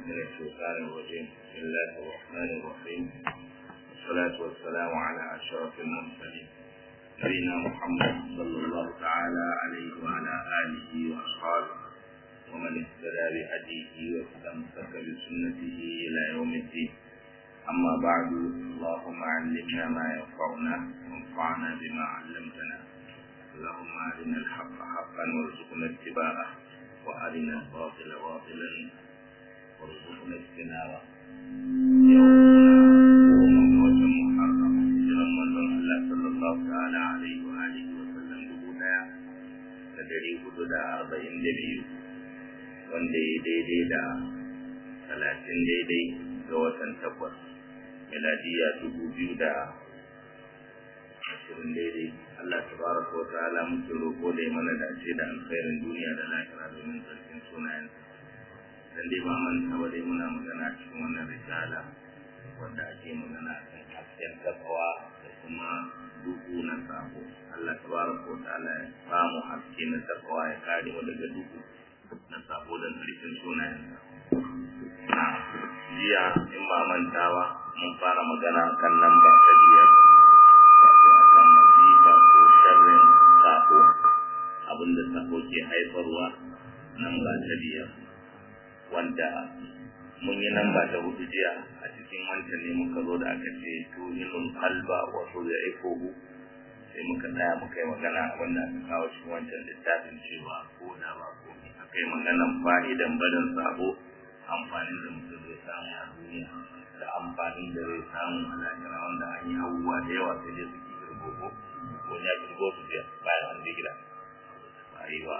من الشيطان الرجيم بسم الله الرحمن الرحيم والصلاة والسلام على أشرف المرسلين نبينا محمد صلى الله تعالى عليه وعلى آله وأصحابه ومن اهتدى بهديه واستمسك بسنته إلى يوم الدين أما بعد اللهم علمنا ما ينفعنا وانفعنا بما علمتنا اللهم أرنا الحق حقا وارزقنا اتباعه وأرنا الباطل باطلا وارزقنا اجتنابه يوم محرم رمضان الله صلى الله تعالى عليه وآله وسلم دبونا تدري حدود 42 wanda ya daidai da 30 daidai ga watan 8 miladiya 2020 daidai. Allah tabaraka wa ta'ala muke roƙo da mana dace da alkhairin duniya da lahira domin sarkin sunayen dan dai ba manta ba dai muna magana cikin wannan risala wanda ake magana kan hasken takawa da kuma duhu na sabo. Allah tabaraka wa ta'ala ya ba mu haske na takawa ya kare mu daga duhu na sabo da sarkin sunayen jiya in ba mantawa mun fara magana kan lamba ta biyar wato akan masifa ko sharrin sako abinda sako ke haifarwa lamba ta biyar wanda mun yi lamba ta hudu jiya a cikin wancan ne muka zo da aka ce tuhilul qalba wa tudaifuhu sai muka tsaya muka yi magana wanda aka kawo cikin wancan littafin cewa ko da ba komai akai maganan fa'idan barin sabo amfanin da mutum zai samu a duniya da amfanin da zai samu a lahira wanda an yi abubuwa da yawa sai dai su ki girgogo ko ya girgo su jiya bayan an je gida ba yi ba.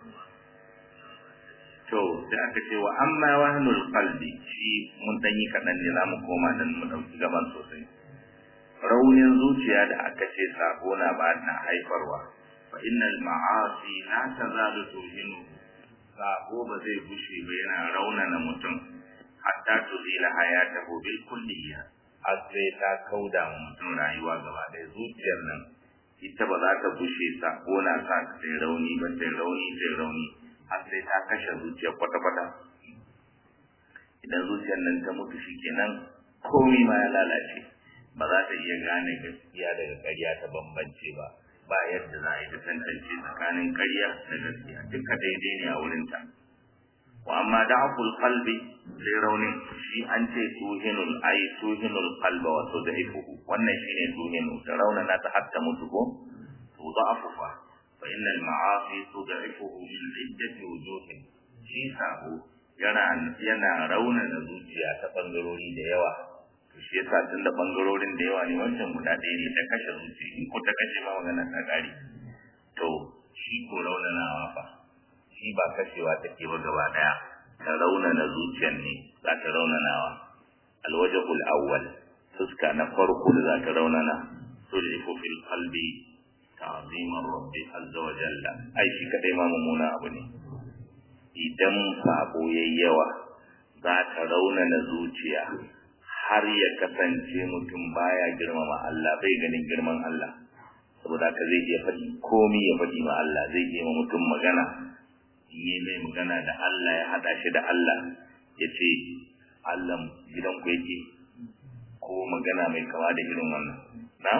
To da aka ce wa amma wahnul qalbi shi mun dan yi kaɗan ne za mu koma dan mu ɗauki gaban sosai. Raunin zuciya da aka ce sabo na ba na haifarwa fa innal ma'asi la tazalu tuhinu sabo ba zai gushe ba yana raunana mutum hatta tuzila hayatahu bil kulliyya har sai ta kauda mutum rayuwa gaba ɗaya. Zuciyar nan ita ba za ta gushe sabo na sa ta rauni ba ta rauni har sai ta kashe zuciya kwata-kwata. Idan zuciyar nan ta mutu shikenan komai ma ya lalace, ba za ta iya gane gaskiya daga ƙarya ta bambance ba yadda za a yi ta tantance tsakanin ƙarya da gaskiya duka daidai ne a wurinta. Wa amma da'aful qalbi sai raunin shi an ce tuhinul qalba wa tudaifuhu, wannan shine tuhinu ta raunana ta hatta mutu ko to da'afu fa فإن المعاصي تضعفه من عدة وجوه shi sabo yana raunana zuciya ta bangarori da yawa. To shi yasa tunda bangarorin da yawa ne wancan guda ɗaya ne ta kashe zuciya in ko ta kashe ma magana ta kare. To shi ko raunanawa fa shi ba kashewa take ba gaba daya, ta raunana zuciyar ne za ta raunanawa. Alwajhul awwal fuska na farko da za ta raunana tulifu fil qalbi ta'zimar rabbi azza wa jalla. Ai shi kadai ma mummuna abu ne. Idan sabo yayi yawa za ta raunana zuciya har ya kasance mutum baya girmama Allah, bai ganin girman Allah. Saboda haka zai iya faɗi komai ya faɗi ma Allah, zai iya mutum magana yi mai magana da Allah ya hada shi da Allah ya ce Allah gidanku yake ko magana mai kama da irin wannan na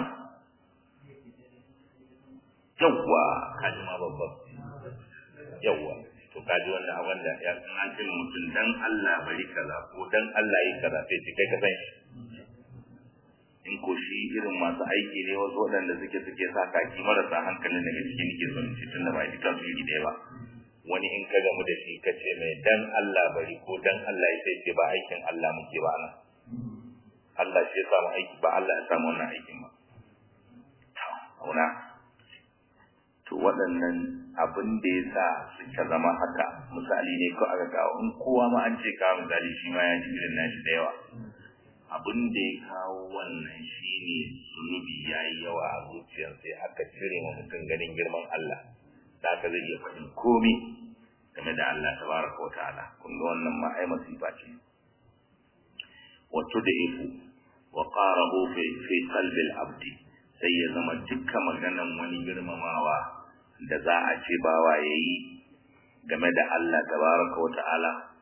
yawwa kaji ma babban yawwa. To kaji wannan wanda ya san an ce mutum dan Allah bari kaza ko dan Allah yi kaza sai ce kai ka san shi. In ko shi irin masu aiki ne wasu waɗanda suke sa kaki marasa hankalin daga cikin nake son ce tunda ba duka su yi ɗaya ba. Wani in ka gamu da shi ka ce mai dan Allah bari ko dan Allah ya sai ce ba aikin Allah muke ba nan. Allah shi ya samu aiki ba Allah ya samu wannan aikin ba. Auna. To waɗannan abin da ya sa suka zama haka misali ne ko aka kawo in kowa ma an ce kawo misali shi ma ya ji irin nashi da yawa. Abin da ya kawo wannan shi ne zunubi ya yi yawa a zuciyar sai aka cire ma mutum ganin girman Allah da aka zai iya faɗin komi game da Allah tabaraka wa ta'ala. Kun ga wannan ma ai masifa ce. Wato da ifu wa qarabu fi qalbi al-abdi sai ya zama dukkan maganan wani girmamawa da za a ce bawa yayi game da Allah tabaraka wa ta'ala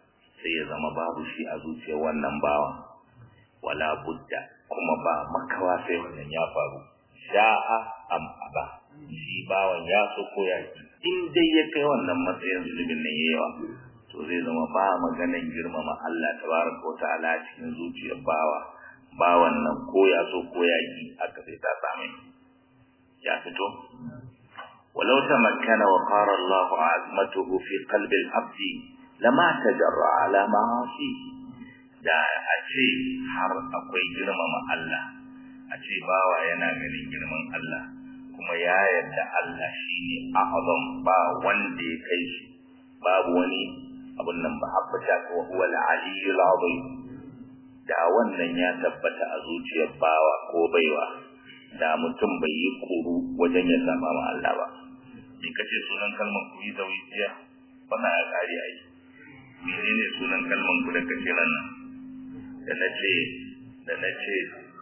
sai ya zama babu shi a zuciyar wannan bawa wala budda kuma ba makawa sai wannan ya faru sha'a am aba shi bawan ya so ko ya in dai ya kai wannan matsayin zunubin nan yayi to zai zama ba maganan girmama Allah tabaraka wa ta'ala cikin zuciyar bawan nan ko ya so ko ya ki aka sai ta same ya fito walau tamakkana wa qara Allah azmatuhu fi qalbi al-abd lama tajarra ala ma'asi da a ce har akwai girmama Allah a ce bawa yana ganin girman Allah kuma ya yarda Allah shine a'zam ba wanda ya kai shi babu wani abun nan ba habbata ko huwa al-aliyyul azim da wannan ya tabbata a zuciyar bawa ko baiwa da mutum bai yi kuru wajen ya saba ma Allah ba in kace sunan kalmar ku yi zawiya bana ya kare ai menene sunan kalmar ku da kace nan da nace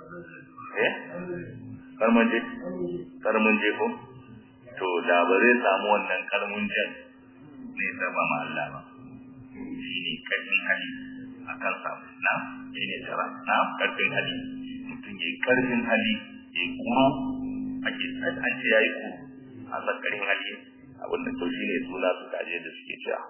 karmun je ko to da ba zai samu wannan karmun jan ne saba ma Allah ba shine karfin hali akan samu na shine tara na karfin hali mutum yayi karfin hali yayi kuma ake an ce yayi ku a zakarin hali abin da to shine suna su kaje da suke cewa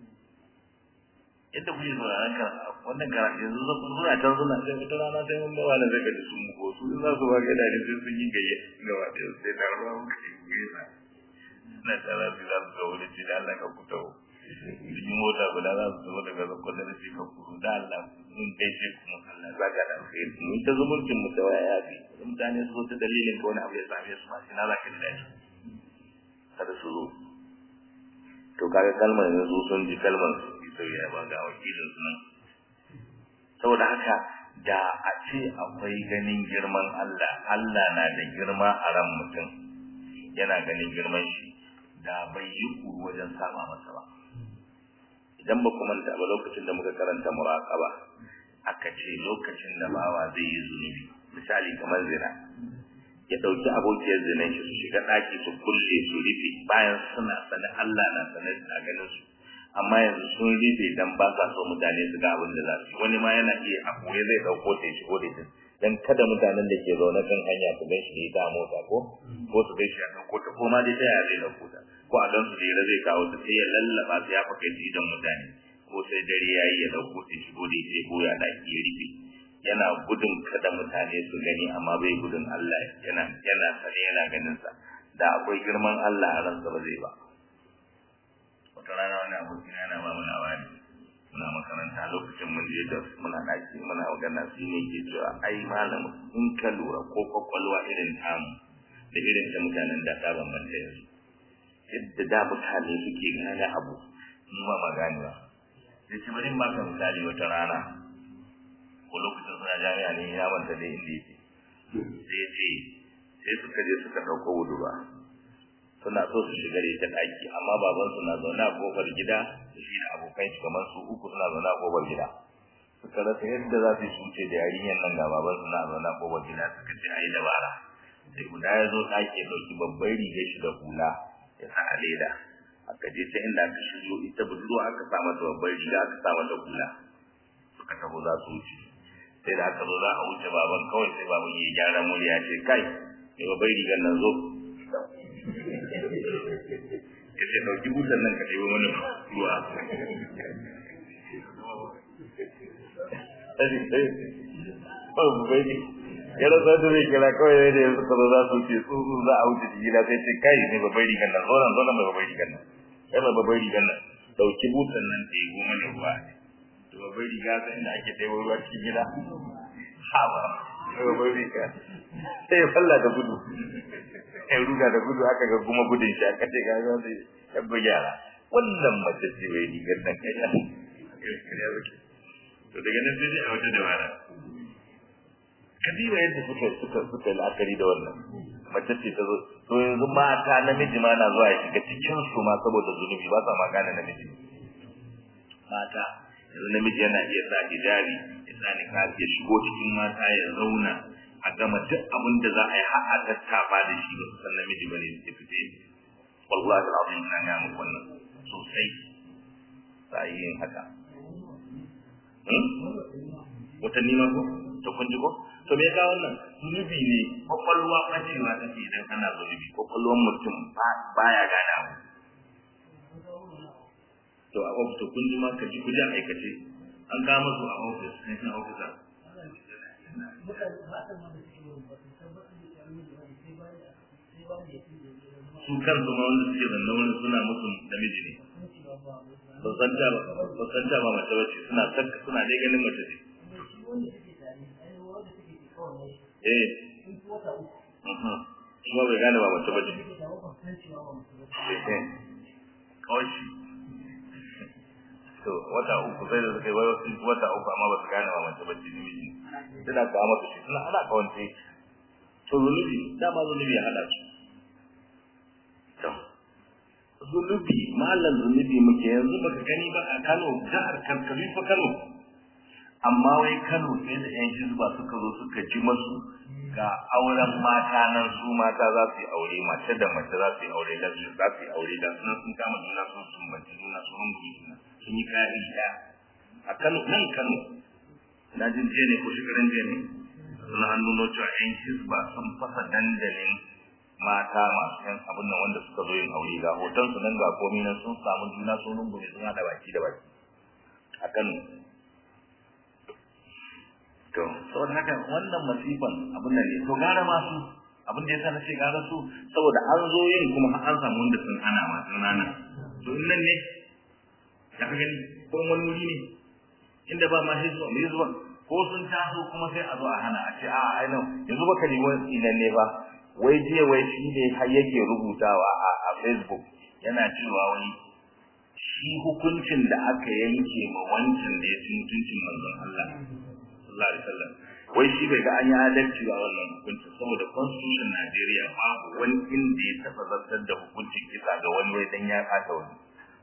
yadda kuke zuwa haka wannan karatu yanzu za ku zuwa can suna sai wata rana sai mun bawa da zaka da sun muku su za su ba ga da sai sun yi gayya gaba da sai da ruwa muka yi gaisa na tsara su za su ga wani ci da Allah ka fito cikin mota guda za su zo daga zakon da shi ka kuru da Allah mun gaishe kuma Allah za ka da kai mun ta zumurcin mu da waya fi mutane su ta dalilin ko wani abu ya same su ma shi na za ka da shi kada su zo to kaga kalmar yanzu sun ji kalmar sai ya ba ga wakilin su nan saboda haka da a ce akwai ganin girman Allah Allah na da girma a ran mutum yana ganin girman shi da bai yi kuru wajen saba masa ba idan ba kuma da ba lokacin da muka karanta muraqaba aka ce lokacin da bawa zai yi zunubi misali kamar zina ya dauki abokiyar zinan shi su shiga daki su kulle su rufe bayan suna sanin Allah na sanin a ganin su amma yanzu sun rufe dan ba sa so mutane su ga abin da za su wani ma yana iya abuye zai dauko ta shi ko da ita dan kada mutanen da ke zaune kan hanya su gan shi da mota ko su gan shi a dauko ta ko ma dai ta zai dauko ta ko a dan su da zai kawo ta sai ya lallaba sai ya fake shi dan mutane ko sai dare yayi ya dauko ta shi ko da ita ko ya daki ya rufe yana gudun kada mutane su gani amma bai gudun Allah yana sane yana ganin sa da akwai girman Allah a ransa ba zai ba wata rana wani abokin yana ba mu labari muna makaranta lokacin mun je da muna daki muna magana shi ne ke cewa ai malamu in ka lura ko kwakwalwa irin tamu da irin ta mutanen da ta bambanta yanzu yadda da mutane suke gane abu in ba magani ba sai ci bari ma ka misali wata rana ko lokacin suna jami'a ne ya manta da inda yake sai suka je suka dauko wuduwa suna so su shiga ta daki amma baban su na zauna a kofar gida shi da abokan shi kamar su uku suna zauna a kofar gida suka rasa yadda za su shuce da yarinyar nan ga baban su na zauna a kofar gida suka ce ayi dabara sai guda ya zo daki ya dauki babbar rigar shi da hula ya sa a leda aka je ta inda aka shigo ita budurwa aka sa mata babbar riga aka sa mata hula suka taho za su wuce sai da aka zo za a wuce baban kawai sai baban ya gyara murya ce kai ne babbar rigar nan zo ya ce dauki butan nan ka ɗebo mana ruwa ya rasa da zai kira kawai da yanzu ka zo za su ce tsuru za a wuce gida sai ce kai ne babbar rigar nan zo nan mai babbar rigar nan ya mai babbar rigar nan dauki butan nan ta ɗebo mana ruwa to babbar riga sai inda ake ɗebo ruwa cikin gida haba babbar riga sai ya falla da gudu sai ruga da gudu aka ga kuma gudun shi aka ce ga zai tabba yara wannan mace ce bai rigar nan kai ya to daga nan sai a wata dabara kadiba yadda suka la'akari da wannan mace ce ta zo to yanzu mata namiji ma na zuwa ya shiga cikin su ma saboda zunubi ba sa ma gane namiji mata yanzu namiji yana iya sa hijabi ya sa niqabi ya shigo cikin mata ya zauna a gama duk abin da za a yi har a tattafa da shi ba san namiji bane ya fite wallahi alazim ina ga muku wannan sosai sai yin haka watanni ma ko to kun ji ko to me ga wannan zunubi ne kwakwalwa bacewa take idan ana zunubi kwakwalwan mutum baya gane abu to a office kun ji ma ka ji kuje aikace an ga musu a office ne kan officer su kansu ma wanda suke zanne wani suna musu namiji ne ba san ta ba mace bace suna dai ganin mace ce kuma bai gane ba mace bace kawai shi to wata uku sai da suka yi wata uku amma ba su gane ba mace bace ne miji suna kawo masa shi suna ana kawance to zunubi dama zunubi ya hada su zunubi malam zunubi muke yanzu baka gani ba a Kano jihar Karkari fa Kano amma wai Kano sai da yan hizba suka zo suka ji masu ga auren mata nan su mata za su yi aure mace da mace za su yi aure da su za su yi aure da sun kama juna sun sumbaci juna sun rungu juna sun yi kaya ɗaya a Kano nan Kano na jin jiya ne ko shekarun jiya ne suna hannu na cewa yan hizba sun fasa dandalin mata masu yan abin nan wanda suka zo yin aure ga hoton su nan ga komai nan sun samu juna sun rungume sun hada baki da baki a Kano to saboda haka wannan masifan abin nan ne to gara ma su abin da yasa na ce gara su saboda an zo yin kuma an samu wanda sun hana ma sun hana to in nan ne ya ka gani ko wani wuri ne inda ba ma hizba mai zuwa ko sun taso kuma sai a zo a hana a ce a ai nan yanzu baka nemi wani idan ne ba wai jiya wai shi ne har yake rubutawa a Facebook yana cewa wai shi hukuncin da aka yanke ma wancan da ya ci mutuncin manzon Allah sallallahu alaihi wasallam wai shi bai ga an yi adalci ba wannan hukuncin saboda constitution Najeriya babu wani inda ya taba zartar da hukuncin kisa ga wani wai dan ya kata wani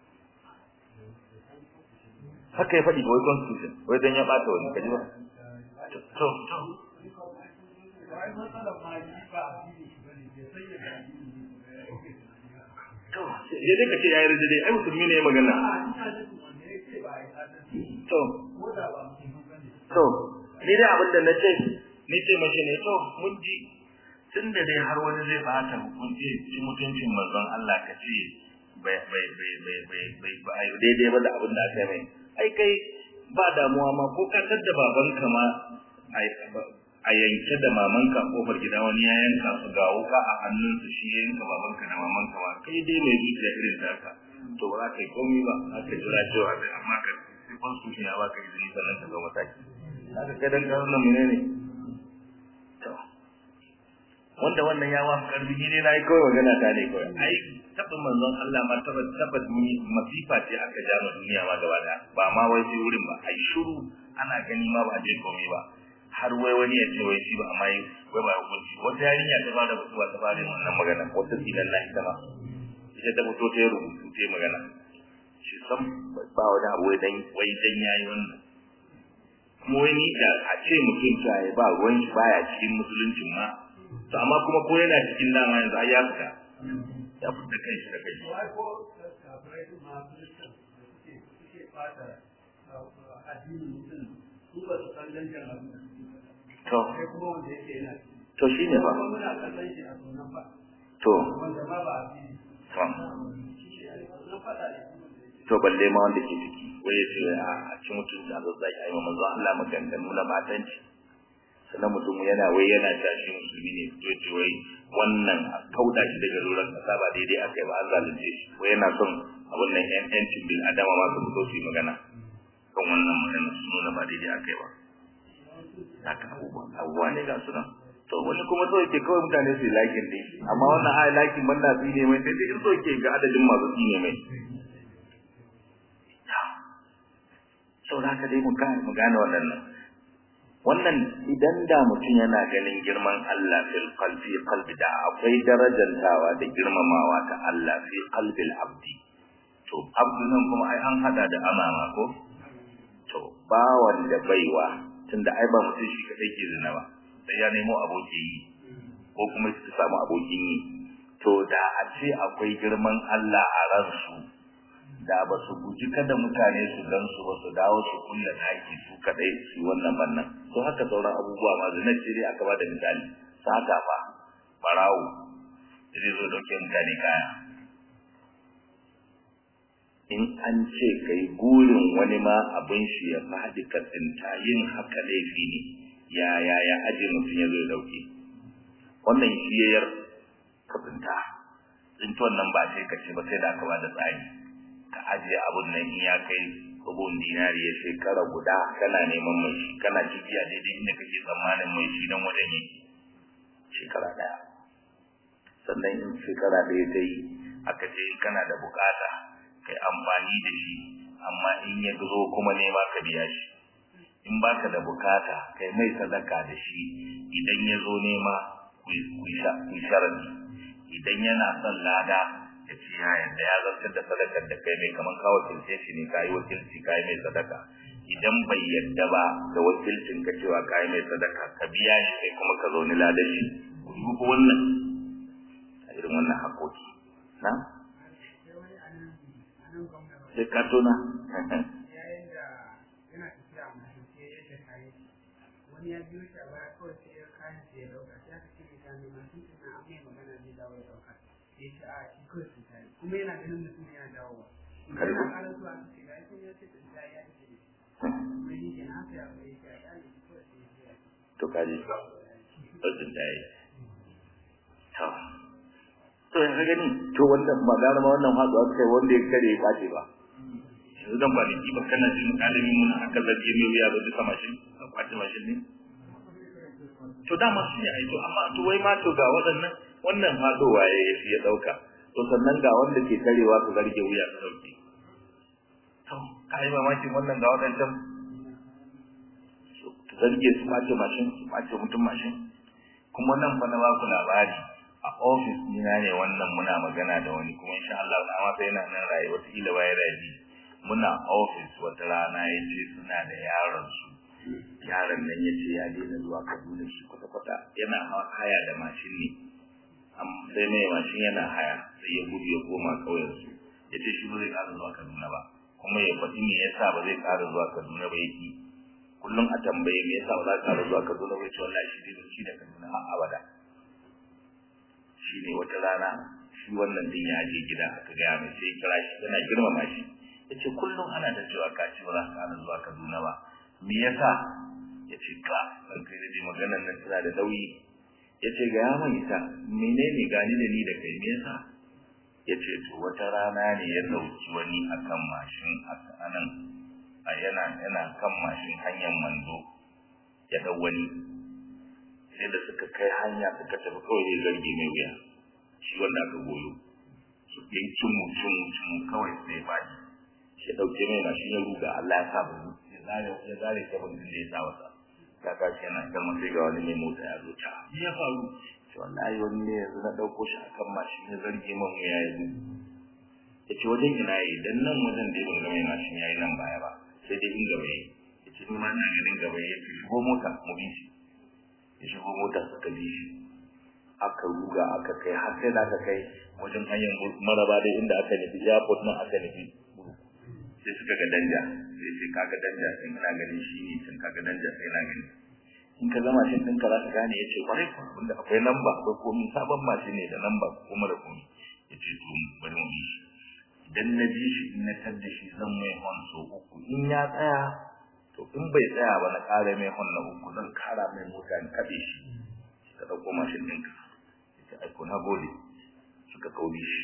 haka ya faɗi wai constitution wai dan ya bata wani kaji ba to to sai dai kace yayi rajade ai musulmi ne magana to ni dai abinda nace ni ce mashi ne to mun ji tunda dai har wani zai bata hukunci ci mutuncin manzon Allah kace bai daidai ba da abin da aka mai ai kai ba damuwa ma ko ka tada babanka ma a yanke da mamanka kofar gida wani ya yanka su ga wuka a hannunsu shi ya yanka babanka da mamanka ma kai dai mai zuciya irin taka to ba za ka yi komai ba za ka jira cewa da amma ka sai constitution ya baka izini sannan ka zo mataki haka kai dan kawo nan menene to wanda wannan ya wa karbi ne na yi kawai magana ta ne kawai ai tabbin manzon Allah ma tabbata masifa ce aka ja ma duniya ma gaba da ba ma wai sai wurin ba ai shiru ana gani ma ba a je komai ba har wai wani ya ce wai shi ba amma wai ba hukunci wata yarinya ta ba da mutuwa ta fara wannan magana wata dinan na ita ma ita ta fito ta rubutu ta magana shi sam ba wani abu wai dan yayi wannan kuma wani da a ce mutum ta yi ba ruwan shi baya cikin musuluncin ma to amma kuma ko yana cikin dama yanzu ai ya fita kai shi da kai to shi ne ba to balle ma wanda ke ciki wai ya ce a ci mutunci a zazzaki a yi ma manzo Allah maganganu na matanci sannan mutum yana tashi musulmi ne to ce wai wannan kauda shi daga ruran kasa ba daidai akai ba an zalunce shi wai yana son abun nan yancin bil adama ma su fito su yi magana kan wannan magana su nuna ba daidai akai ba haka abubuwa ne ga su nan to wani kuma so yake kawai mutane su lakin ne amma wannan ai lakin banda su ne mai sai dai in so yake ga adadin masu ne mai saboda haka dai mu gane wannan idan da mutum yana ganin girman Allah fil qalbi da akwai darajantawa da girmamawa ta Allah fi qalbil abdi to abdu nan kuma ai an hada da amana ko to ba wanda baiwa tunda ai ba mutum shi kadai ke zina ba sai ya nemo aboki yi ko kuma su samu abokin yi to da a ce akwai girman Allah a ransu da ba su guji kada mutane su gan su ba su dawo su kulla daki su kadai su wannan bannan to haka sauran abubuwa ma zai nace dai aka bada misali sata fa barawo zai zo dauke mutane kaya in an ce kai gurin wani ma abin shi ya fadi ka tsinta yin haka laifi ne ya aje mutum ya zo dauke wannan shi yayar ka tsinta tsintuwan nan ba sai ka ce ba sai da aka bada tsari ka aje abun nan in ya kai rubun dinari ya shekara guda kana neman mai shi kana cikiya daidai inda kake tsammanin mai shi nan wajen yake shekara daya sannan in shekara daya ta yi aka ce kana da bukata kai amfani da shi amma in ya zo kuma nema ka biya shi in baka da bukata kai mai sadaka da shi idan ya zo nema ku sharadi idan yana son lada ya ce ya yadda ya zartar da sadakar da kai mai kaman ka wakilce shi ne kayi wakilci kayi mai sadaka idan bai yadda ba da wakilcin ka cewa kayi mai sadaka ka biya shi kai kuma ka zo ni ladar shi ku duba wannan a irin wannan hakoki na sai ka tona wani ya biyo shi a baya kawai sai ya kayan sai ya dauka sai aka ce ka ne masu tunan an mai magana zai dawo ya dauka sai ya ce a shi kawai sun tare kuma yana ganin mutum yana dawowa yana ƙara zuwa su ce ga ya ya ce sun tare ya ce kuma shi ke na haka ya bai ya ƙare shi kawai sai ya ce to kaji sun tare to yanzu gani to wannan magana ma wannan hatsuwa kai wanda ya kare ya ɓace ba yanzu dan kwanaki ba kana jin malamin mun aka zarge mai wuya ba duka mashin a kwace mashin ne to dama shi ne aito amma to wai ma to ga waɗannan wannan fadowa ya dauka to sannan ga wanda ke tarewa su zarge wuya su dauke to kai mamakin wannan ga waɗannan su zarge su kwace mashin su kwace mutum mashin kuma nan fa na ba ku labari a office dina ne wannan muna magana da wani kuma insha Allah na ma sai yana nan rayuwa wata ila bai rayi muna office wata rana yace suna da yaron su yaron nan yace ya daina zuwa Kaduna shi kwata yana haya da mashin ne sai mai mashin yana haya sai ya gudu ya koma kauyen su yace shi ba zai ƙara zuwa Kaduna ba kuma ya faɗi me yasa ba zai ƙara zuwa Kaduna ba yake kullum a tambaye me yasa ba za ka ƙara zuwa Kaduna ba yace wallahi shi dai shi da Kaduna har abada shine wata rana shi wannan din ya je gida aka ga mai sai kira shi yana girmama shi yace kullum ana da cewa ka ci ba za ka ƙara zuwa Kaduna ba me yasa yace ka dan kai da maganar nan tana da nauyi yace ga ya mai ita menene gani da ni da kai me yasa yace to wata rana ne ya dauki wani akan mashin anan yana kan mashin hanyar Mando ya dau wani sai da suka kai hanya suka tafi kawai ne zargi mai wuya shi wanda aka goyo su yi cimu kawai sai faɗi shi dauke mai mashin ya ruga Allah ya sa mu ya zare ta bandin da ya sa wasa kaka shi yana kalmar sai ga wani mai mota ya zo ta ya faru to wallahi wani ne yanzu na dauko shi akan mashin ya zarge man ya yi yace wajen ina yi dan nan wajen da ban ga mai mashin yayi nan baya ba sai dai in gaba yayi yace ni ma ina ganin gaba yayi shigo mota mu bi shi ya shigo mota suka bi shi aka ruga aka kai har sai da aka kai wajen hanyar maraba da inda aka nufi airport nan aka nufi sai suka ga danja sai kaga danja sai ina ganin shi ne tun kaga danja sai ina gani in ka zama shi din ka za ka gane yace kwarai ko wanda akwai lamba akwai komai sabon mashin ne da lamba kuma da komai yace to bari mu bi shi idan na bi shi in na tadda shi zan mai hon so uku in ya tsaya to in bai tsaya ba na kare mai hon na uku zan kara mai mota in kabe shi ka dauko mashin din ka yace ai ko na gode suka kauri shi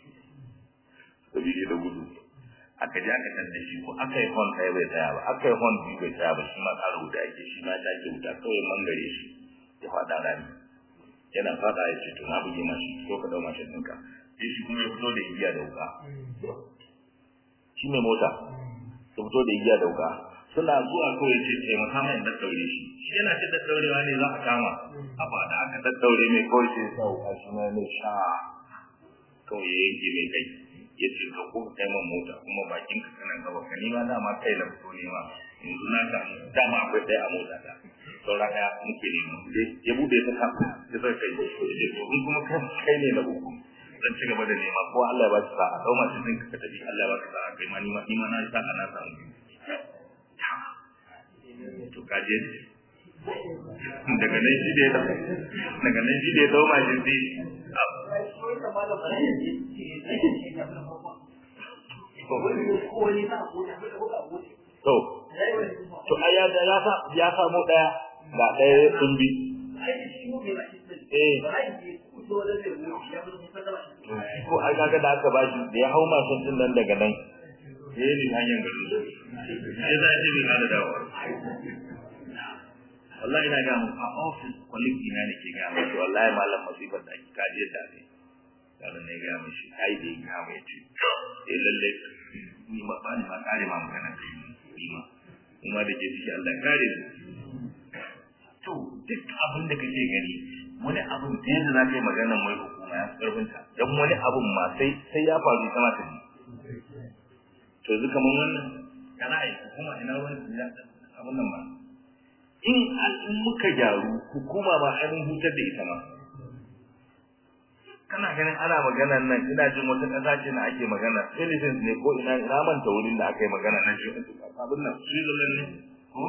sabi da gudu aka ji aka tanda shi ko aka yi hon ɗaya bai tsaya ba aka yi hon biyu bai tsaya ba shi ma ƙara wuta yake shi ma take wuta kawai mangare shi ya faɗa rami yana faɗa ya ce to na buge mashi ko ka dau mashin ɗinka sai shi kuma ya fito da igiya da wuka shi mai mota ya fito da igiya da wuka suna zuwa kawai ce taimaka mai da daure shi yana ce da daurewa ne za a kama haba da aka daddaure mai kawai sai sa wuka shi ma mai sha kawai ya yanke mai kai ya ce ka ko kai man mota kuma bakin ka kana gaba ka ni ma dama kai na fito ne ma yanzu na ka dama akwai dai a mota ta saura ya muke ne mu ya bude ta ka ya sai kai ya ce to in kuma kai ne na uku dan ci gaba da nema ko Allah ya ba ki sa'a dau mashin din ka tafi Allah ya ba ka sa'a kai ma ni ma na sa'a na samu to kaje daga nan shi da dau mashin din to aya da ya samu daya ga daya sun bi ko ai kaga da aka bashi da ya hau mashin din nan daga nan yayin ne hanyar garin sai da shi bin da dawo wallahi ina ga mu a office colleague ina ne ke ga mu wallahi malam masifar da ake kaje da ne kana ne ga mu shi ai da ga mu yace lalle ni ma ba ni ma kare ma magana ni ma kuma da ke shi Allah kare to duk abin da kake gani wani abin da yanda zaka yi magana mai hukuma ya karfin ta dan wani abin ma sai ya faru sama ta ni to zuka mun wannan kana ai hukuma ina wani abin nan ba in muka gyaru hukuma ba ai mun hutar da ita ma kana ganin ana magana nan ina jin wata kasa ce na ake magana Philippines ne ko ina manta wurin da aka yi magana nan shi abin nan Switzerland ne ko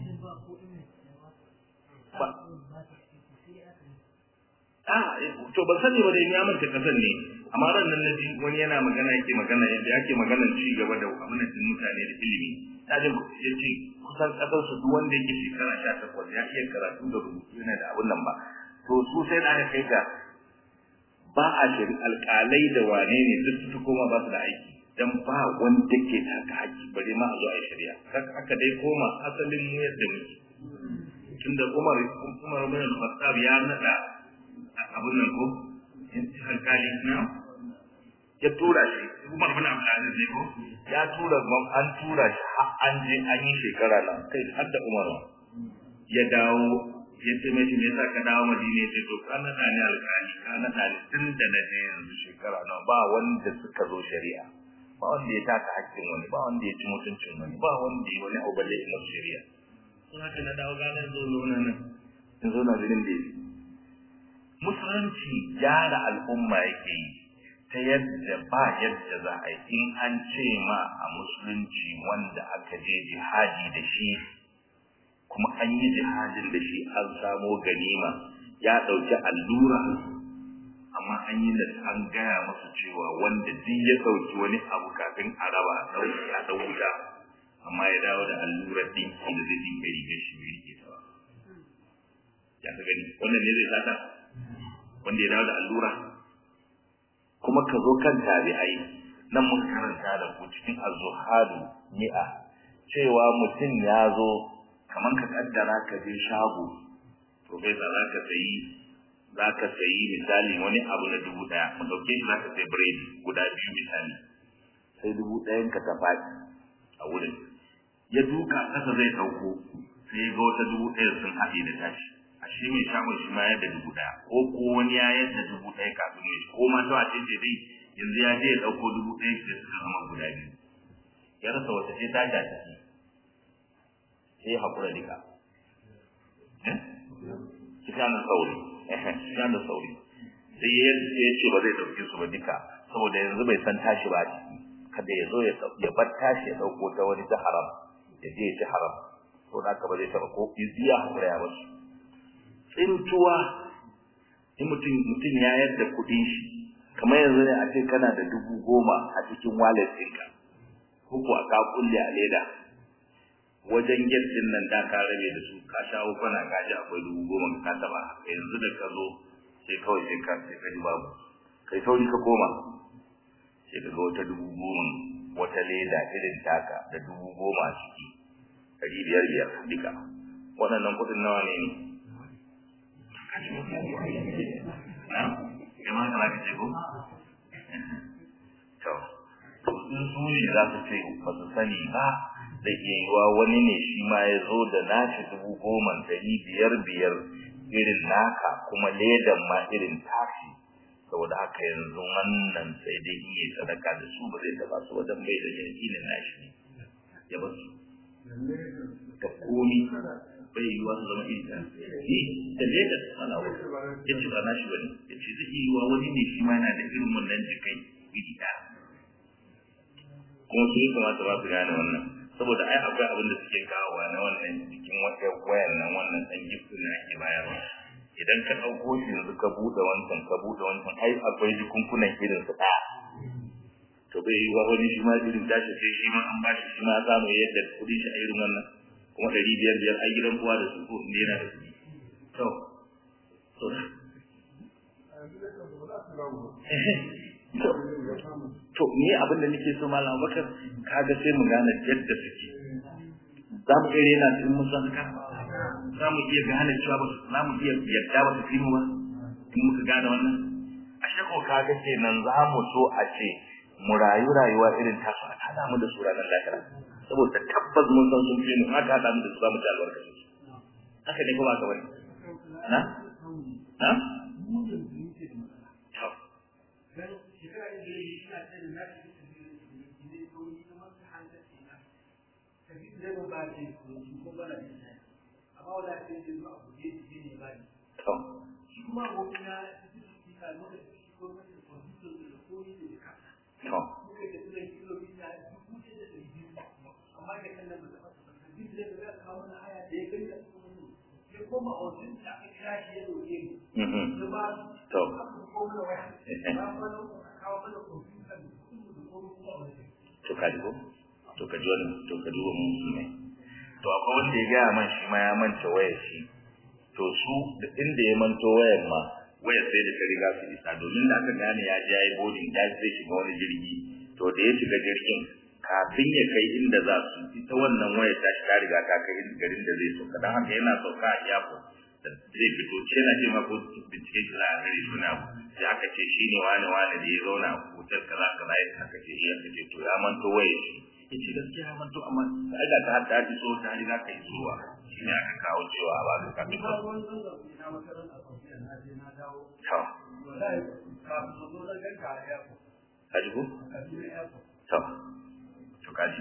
to ban sani ba da ya manta kasan ne amma ran nan naji wani yana magana yake magana yadda yake magana ci gaba da abin da mutane da ilimi ta ji yace kusan kasar su duk wanda yake shekara 18 ya iya karatu da rubutu yana da abin nan ba to su sai da aka kai ga ba a shiri alƙalai da wane ne duk su koma ba su da aiki dan ba wanda ke taka haƙi bare ma a zo a yi shari'a aka dai koma asalin mu yadda muke tunda Umar bin Khattab ya nada abun nan ko alƙali na ya tura shi Umar bin Abdulaziz ne ko ya tura an tura shi an je an yi shekara nan kai har da Umar ya dawo ya ce mai me yasa ka dawo Madina ce to kana da ni alƙali kana da ni tun da na je yanzu shekara nan ba wanda suka zo shari'a ba wanda ya taka hakkin wani ba wanda ya ci mutuncin wani ba wanda ya wani abu balle na shari'a kuma haka na dawo ganin zo nan in zo na zirin da musulunci gyara al'umma yake yi ta yadda ba yadda za a yi in an ce ma a musulunci wanda aka je jihadi da shi kuma an yi jihadin da shi an samo ganima ya dauki allura amma an yi da an gaya musu cewa wanda duk ya dauki wani abu kafin a raba dauki a dauka amma ya dawo da allurar dinki da zai dinka riga shi bai rike ta ba ya ka gani wannan ne zai sata wanda ya dawo da allura kuma ka zo kan tabi'ai nan mun karanta da ku cikin az-zuhadu mi'a cewa mutum ya zo kaman ka kaddara ka je shago professor zaka sayi misali wani abu na 1000 mu dauke shi zaka sayi bread guda biyu misali sai 1000 ka tafi a wurin ya duka kasa zai dauko sai ga wata 1000 sun haɗe da tashi ashe mai shagon shi ma yadda 1000 ko wani ya yadda 1000 kafin mai ko ma to a ce dai yanzu ya je ya dauko 1000 sai suka zama guda biyu ya rasa wata ce ta ta ciki sai hakura dika kitan sauri kitan sauri sai ya ce ba zai dauke su ba dika saboda yanzu bai san tashi ba ciki kada ya zo ya bar tashi ya dauko ta wani ta haram ya je ya ci haram to da ka ba zai taba ko iziya hakura ya wasu tsintuwa in mutum ya yadda kudin shi kamar yanzu ne a ce kana da 10,000 a cikin wallet ɗinka ko a ka kulle a leda wajen girdin nan da ka rabe da su ka shawo kana gaji akwai 10,000 ka taba yanzu da ka zo sai kawai sai ka ji babu kai sauri ka koma sai ka ga wata 10,000 wata leda irin taka da 10,000 a ciki 500 duka waɗannan kuɗin nawa ne na kuma kana ka ce ko to su ne za su ce ba su sani ba da ke yiwa wani ne shi ma ya zo da nashi 10,500 irin naka kuma ledan ma irin tashi saboda haka yanzu wannan sai dai yi sadaka da su ba zai taba su wajen bai da yakinin nashi ya ba su ka komi bai yiwa su zama iri ɗaya da Lagos malawa ya ce ba nashi bane ya ce zai iya yiwa wani ne shi ma yana da irin wannan jikai iri ɗaya kuma su yi kamata ba su gane wannan saboda ai akwai abin da suke kawowa na wannan jikin wayan nan wannan ɗan gifin da ake bayarwa idan ka ɗauko shi yanzu ka buɗe wancan ai akwai jikunkunan irin su ɗaya to bai yi wa wani shi ma irin tashi sai shi ma an bashi shi ma ya samu yadda kuɗi shi a irin wannan kuma 500 ai gidan kowa da su ko inda yana da kuɗi to ni abin da nake so malam Abubakar kaga sai mu gane yadda suke za mu iya rena su mun san haka za mu iya gane cewa ba su za mu iya yadda ba su fi mu ba in muka gane wannan ashe ko kaga kenan za mu so a ce mu rayu rayuwa irin tasu a hada mu da su ranar lahira saboda tabbas mun san sun fi mu haka hada mu da su za mu ci albarka su haka ne ko ba ka bane na to ka ji wannan to ka duba musulmai to akwai wanda ya gaya man shi ma ya manta wayar shi to su da inda ya manto wayar ma wayar sai da ta riga su isa domin da aka gane ya je yayi boarding ya zai shiga wani jirgi to da ya shiga jirgin kafin ya kai inda za su ita wannan wayar ta riga ta kai garin da zai sauka dan haka yana sauka a airport zai fito ce na ce ma ko bincike shi za a gare shi na sai aka ce shi ne wani da ya zauna a hotel kaza ya aka ce shi aka ce to ya manto wayar shi yace gaskiya ya manto amma sai da ta hada ta so ta riga kai zuwa shi ne aka kawo cewa ba ka kafin ka kaji ko to kaji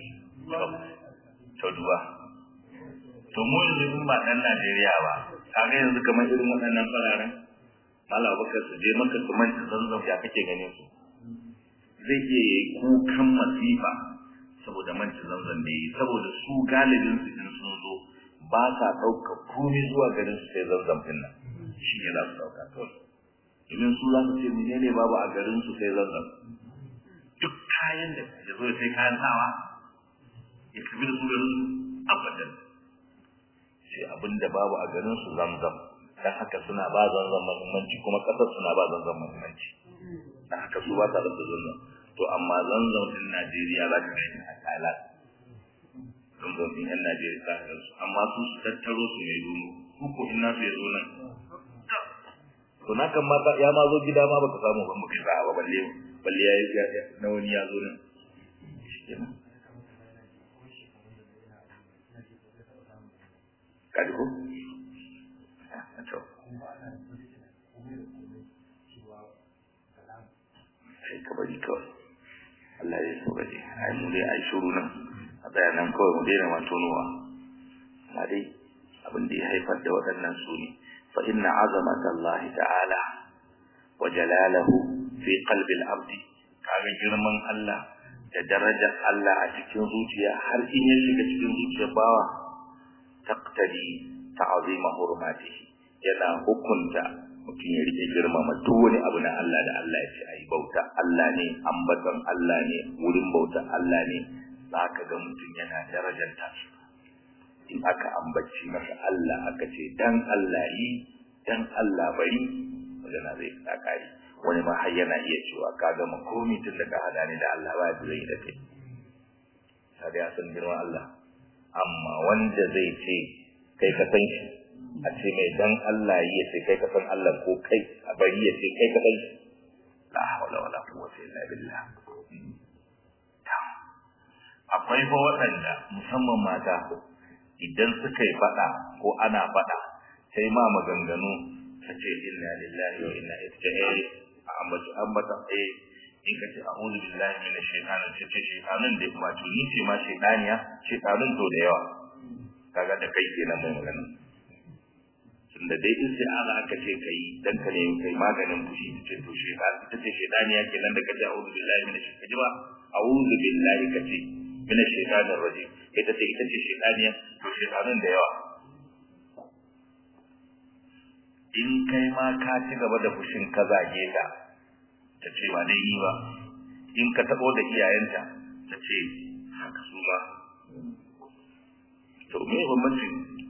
to duba to mu yanzu ba dan Najeriya ba kaga yanzu kamar irin waɗannan fararen Allah baka su je maka su manta zanzan ya kake ganin su zai iya yi kukan masifa saboda manta zanzan da yi saboda su galibin su in sun zo ba sa ɗauka komai zuwa garin su sai zanzan din nan shi ne za su ɗauka kawai domin su za su ce menene babu a garin su sai zanzan duk kayan da ya zo sai kayan sawa ya tafi da su garin su abadan sai abinda babu a garin su zamzam dan haka suna ba zanzan muhimmanci kuma kasar suna ba zanzan muhimmanci dan haka su ba ta da zanzan to amma zanzan din Najeriya za ka gani a kala zanzan din Najeriya ta su amma su tattaro su mai duno su ko ina su yazo nan to na kan ma ya ma zo gida ma baka samu ban muka ba balle ya na wani ya zo nan kadiku to sai ka bari kawai Allah ya so bari ai mu dai ai shuru nan a bayanan kawai mu daina mantonuwa amma dai abin da ya haifar da waɗannan su ne fa inna azamata Allah ta'ala wa jalaluhu fi qalbi al-abd kaga girman Allah da darajar Allah a cikin zuciya har in ya shiga cikin zuciyar bawa taqtadi ta'zima hurmatihi yana hukunta mutum ya rike girmama duk wani abu na Allah da Allah ya ce ai bauta Allah ne ambaton Allah ne wurin bauta Allah ne zaka ga mutum yana darajanta shi in aka ambaci masa Allah aka ce dan Allah yi dan Allah bari magana zai tsakari wani ma har yana iya cewa ka ga makomi tun da ka hada ni da Allah ba zai da kai sai ya san girman Allah amma wanda zai ce kai ka san shi a ce mai dan Allah yi sai kai ka san Allah ko kai a bari ya ce kai ka san shi la hawla wala quwwata illa billah akwai fa waɗanda musamman mata idan suka yi fada ko ana fada sai ma maganganu ta ce inna lillahi wa inna ilaihi raji'un ambata in ka ce a'udhu billahi minash shaitanir rajim shaytanin da kuma tuni ce ma shaytaniya shaytanin to da yawa kaga da kai kenan mai magana tunda dai isti'aza aka ce kai dan ka nemi kai maganin fushi ce to ita ce shedaniya kenan da kace a'udhu billahi minash shaitani ba a'udhu billahi kace minash shaitanir rajim ita ce shedaniya to shedanun da yawa in kai ma ka ci gaba da fushin ka zage ta ta ce ba dai ni ba in ka tabo da iyayenta ta ce haka su ma to me bambanci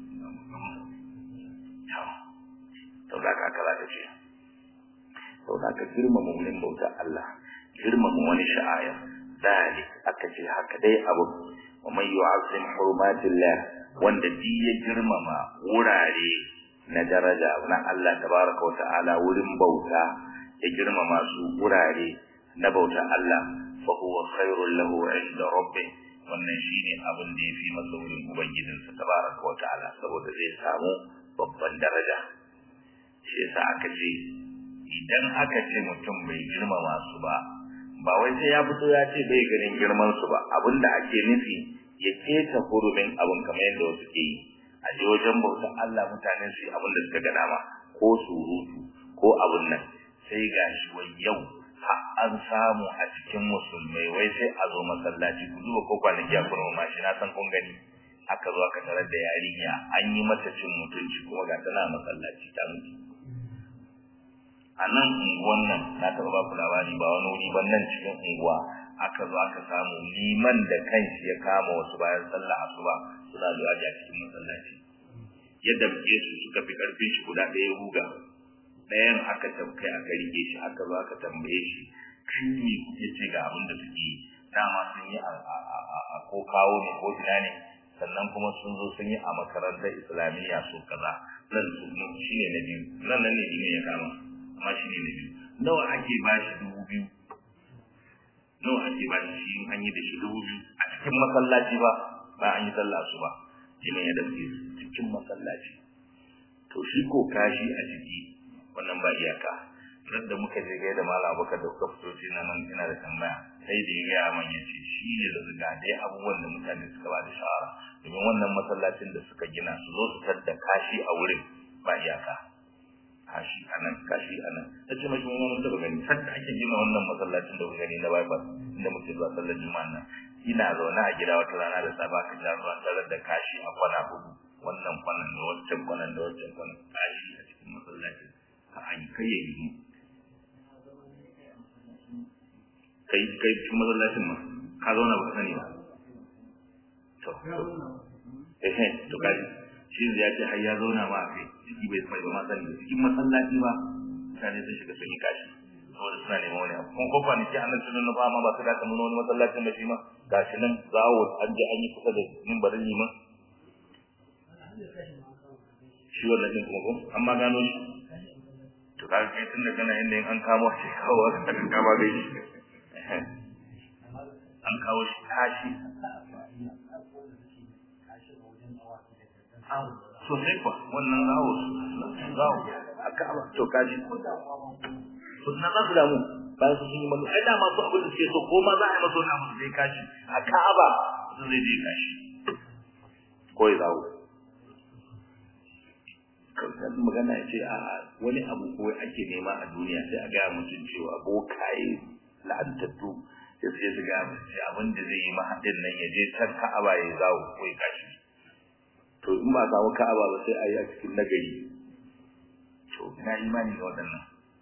to da ka kala ta ce to da ka girmama wurin bautar Allah girmama wani sha'aya dalik aka ce haka dai abu wa man yu'azzim hurumatillah wanda ya girmama wurare na daraja na Allah tabaraka wa ta'ala wurin bauta ya girmama su wurare na bauta Allah fa huwa khairul lahu 'inda rabbih wannan shine abin da yafi masa wurin ubangijinsa tabaraka wa ta'ala saboda zai samu babban daraja shi yasa aka ce idan aka ce mutum bai girmama su ba wai sai ya fito ya ce bai ganin girman su ba abinda ake nufi ya keta hurumin abin kamar yadda wasu ke yi a je wajen bautar Allah mutane su yi abin da suka ga dama ko surutu ko abin nan sai gashi wai yau har an samu a cikin musulmai wai sai a zo masallaci ku duba ko kwanaki a kurma mashi na san kun gani aka zo aka tarar da yarinya an yi mata cin mutunci kuma ga tana masallaci ta mutu a nan unguwan nan na taɓa ba ku labari ba wani wuri ba nan cikin unguwa aka zo aka samu liman da kanshi ya kama wasu bayan sallah asuba suna zuwa a cikin masallaci yadda muke su suka fi karfin shi guda ɗaya ruga ɗayan aka tabkai aka rike shi aka zo aka tambaye shi kan me kuke ce ga abin da suke yi dama sun yi a ko kawo ne ko ina ne sannan kuma sun zo sun yi a makarantar islamiyya su kaza nan su shi ne na biyu nan ne liman ya kama amma shi ne na biyu nawa ake ba shi 2000 nawa ake ba shi an yi da shi 2000 a cikin masallaci ba an yi sallah su ba shine ya dace cikin masallaci to shi ko kashi a ciki wannan ba iyaka da muka je ga da mallam Abubakar da kuka fito shi nan ina da tambaya sai da ya man yace shi ne da zuga dai abubuwan da mutane suka ba da shawara domin wannan masallacin da suka gina su zo su tadda kashi a wurin ba iyaka kashi anan tace mai mun taba gani sadda ake gina wannan masallacin da kuka gani na bypass inda muke zuwa sallar juma'a nan ina zaune a gida wata rana da safa ka ja ruwa tare da kashi a kwana hudu wannan kwanan da wancan kwanan da wancan kwanan kashi a cikin masallacin ka an kai yayi kai cikin masallacin ma ka zauna ba sani ba to to kai shi ya ce har ya zauna ma a kai ciki bai sai ba ma sani cikin masallaci ba mutane sun shiga sun yi kashi saboda suna neman wani abu kun kofa ne ke annan sunan ba ma ba su da nuna wani masallacin da shi ma gashi nan zawo an je an yi kusa da mimbarin liman shi wannan din kuma ko amma gano shi to kaga kai tun da kana inda an kamo shi kawo ka kama gai shi an kawo shi kashi sosai kuwa wannan zawo a ka'aba to kaji sunna za su damu bayan su yi malu ai da masu abin da suke so ko ma za a yi masu wani abu zai kashi a ka'aba su zai je kashi ko ya zawo kan magana ya ce a wani abu ko ake nema a duniya sai a gaya mutum cewa bokaye la'antattu sai su je su gaya mutum abin da zai yi mahaɗin nan ya je can ka'aba ya zawo ko ya kashi to in ba samu ka'aba ba sai a yi a cikin nagari to ina imani ga waɗannan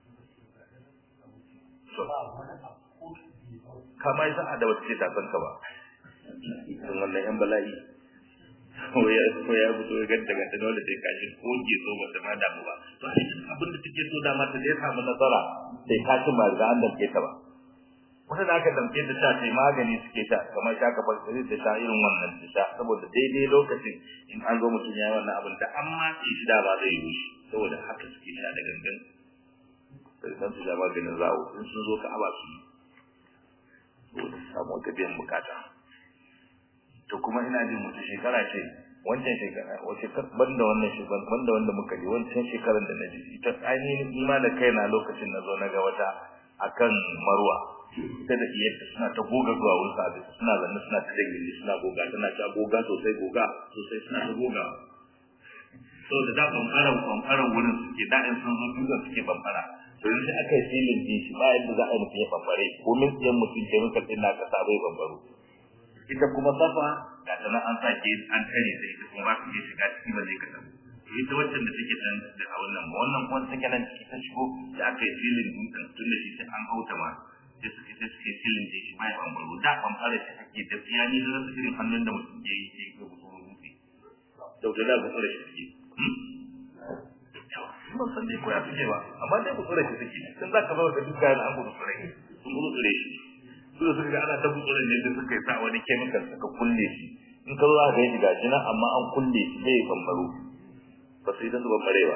kama yasa a da wata ce tafan ka ba don wannan yan bala'i ko ya fito ya ganta ganta dole sai kashi ko ke so ba ta ma damu ba to abin da take so dama ta dai samu nasara sai kashi ba da an damke ta ba wata da aka damke ta ta sai magani suke ta kamar shaka ba sai ta sha irin wannan ta sha saboda daidai lokacin in an zo mutum ya yi wannan abin da an matse shi da ba zai yi shi saboda haka suke sha da gangan sai su da maganin zawo in sun zo ka aba su saboda samu ta biyan bukata to kuma ina jin mutu shekara ce wancan shekara wace banda wannan shekara banda wanda muka ji wancan shekaran da naji ita ainihin ima da kaina lokacin na zo na ga wata akan marwa ita da iyarta suna ta goga zuwa wurin sa suna zanne suna ta dangin suna goga tana ta goga sosai suna ta goga so da bambara wurin suke da'in sun zo duka suke bambara to yanzu aka yi filin din shi ba yadda za a yi mutum ya bambare ko min tsiyan mutum ke muka tsinna ka sa bai bambaro ita kuma safa ga tana an sake an tare ta ita kuma ba ka je shiga ciki ba zai ka tabu ita wacce da take dan da a wannan kuma take nan ciki ta shigo da aka yi filin din tun da shi sai an hauta ma sai suke filin din shi ba ya bambaro da bambare ta take tafiya ni da su irin hannun da mutum ke yi ke ga mutum rufe da bambare shi take ban san dai ko ya fice ba amma dai ku tsare shi take sun za ka zo ka duka yana an gudu tsare sun gudu tsare shi su da suka ga ana ta gudu ne da suka sa wani chemical suka kulle shi in ka zo za ka ga shi gashi nan amma an kulle shi bai bambaro ba sai da bambare ba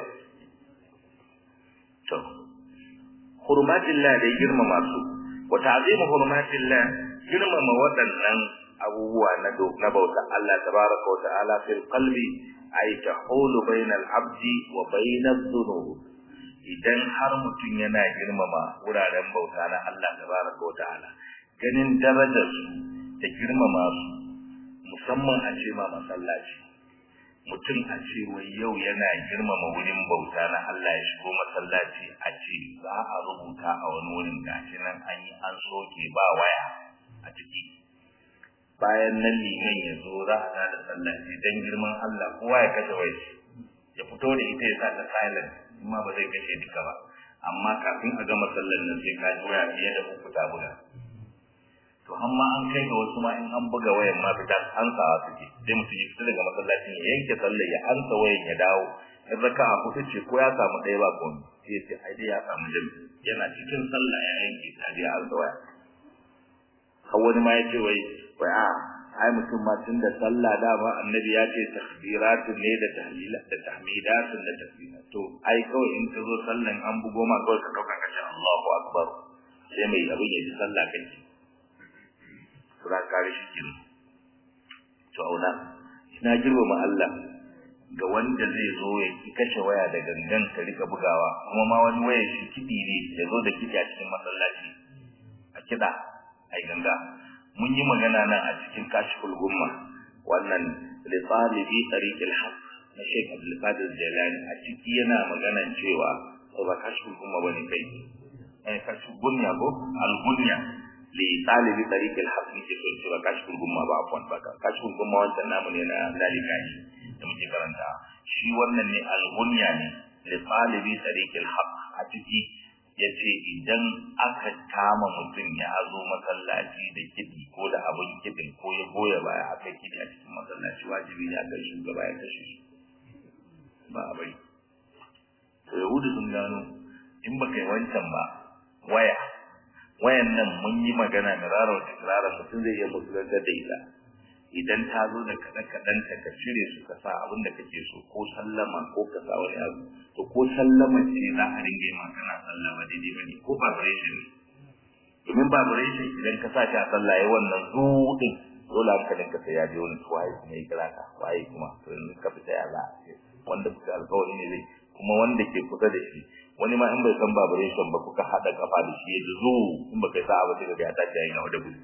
to hurmatillah dai girmama su wa ta'zimu hurmatillah girmama waɗannan abubuwa na bauta Allah tabaraka wa ta'ala fil qalbi ay tahulu bainal abdi wa bainadh dhunub idan har mutun yana girmama wuraren bauta na Allah tabaraka wa ta'ala ganin darajar su da girmama su musamman a ce ma masallaci mutun a ce wai yau yana girmama wurin bauta na Allah ya shigo masallaci a ce za a rubuta a wani wurin gashi nan an yi an soke ba waya a ciki bayan nan liman ya zo ra'ana da sallah dan girman Allah kowa ya kashe wai ya fito da ita ya sa ta silent amma ba zai kashe duka ba amma kafin a gama sallar nan sai ka ji waya fiye da uku ta buga to amma an kai ga wasu ma in an buga wayan ma fita an sawa suke sai mutum ya fita daga masallacin ya yanke sallar ya ansa wayan ya dawo in raka a kusa ce ko ya samu ɗaya ba komai sai ya ce ai dai ya samu jami'i yana cikin sallah ya yanke ta ya ansa waya har wani ma ya ce wai ai mutum ma tun da sallah dama annabi ya ce takbiratu ne da tahlilat da tahmidatu da tasbihat to ai kawai in ka zo sallan an bugo ma kawai ka dauka ka ce Allahu akbar sai mai abin ya ji sallah kai sura kare shi kin to auna ina girma Allah ga wanda zai zo ya kashe waya da gangan ka rika bugawa kuma ma wani waya shi kidi ne ya zo da kidi a cikin masallaci a kida ai ganga mun yi magana nan a cikin kashful gumma wannan li talibi tariqil haqq na Sheikh Abdul Qadir Jilani a ciki yana magana cewa ba kashful gumma bane kai kashful gunya ko al gunya li talibi tariqil haqq ne ke cewa kashful gumma ba afwan ba kashful gumma wannan namu ne na dalikani da muke karanta shi wannan ne al gunya ne li talibi tariqil haqq a ciki yace idan aka kama mutum ya zo masallaci da kidi ko da abun kidin ko ya goya baya aka kidi a cikin masallaci wajibi ne aka shugaba ya kashe shi ba bai to yahudu sun gano in baka yi wancan ba wayan nan mun yi magana mirara da kirara mutum zai iya musulunta da ita idan ta zo da kadan ta ka cire su ka sa abin da kake so ko sallama ko ka sa wani abu to ko sallama ce za a ringe ma kana sallama daidai bane ko vibration ne domin vibration idan ka sa ta sallah yayin wannan zuɗin dole hankalin ka sai ya ji wani waye kuma ya kira ka waye kuma to in ka fita ya za wanda kuka alƙawari ne zai kuma wanda ke kusa da shi wani ma in bai san vibration ba kuka hada kafa da shi ya ji zu in baka sa abu sai ka ya tashi yayin da gudu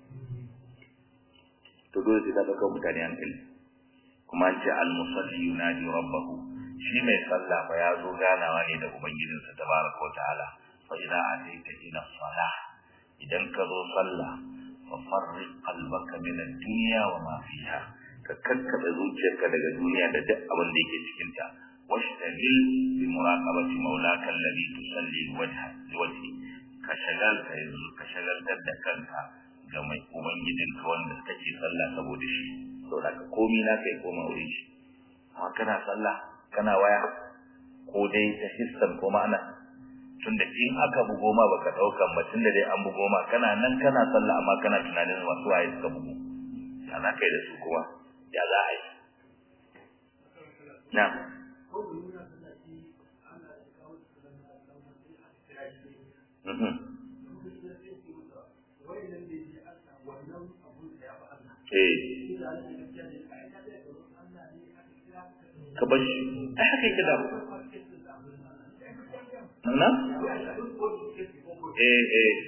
to dole sai ka dauka mutane hankali kuma an ce al-musalli yunadi rabbahu shi mai sallah fa ya zo ganawa ne da ubangijinsa tabaraka wa ta'ala fa idza ataita ila salah idan ka zo sallah fa farriq qalbaka min ad-dunya wa ma fiha ka kakkabe zuciyarka daga duniya da duk abin da yake cikin ta washtagil bi muraqabati maulaka alladhi tusalli wajhi ka shagaltar da kanka ga mai ubangijinka wanda kake sallah saboda shi saboda ka komai na kai koma wurin shi amma kana sallah kana waya ko dai ta hissan ko ma'ana tunda in aka bugo ma baka daukan ba tunda dai an bugo ma kana nan kana sallah amma kana tunanin wasu waye suka bugo ya za kai da su kuma ya za a yi na ka bashi ai haka yake da na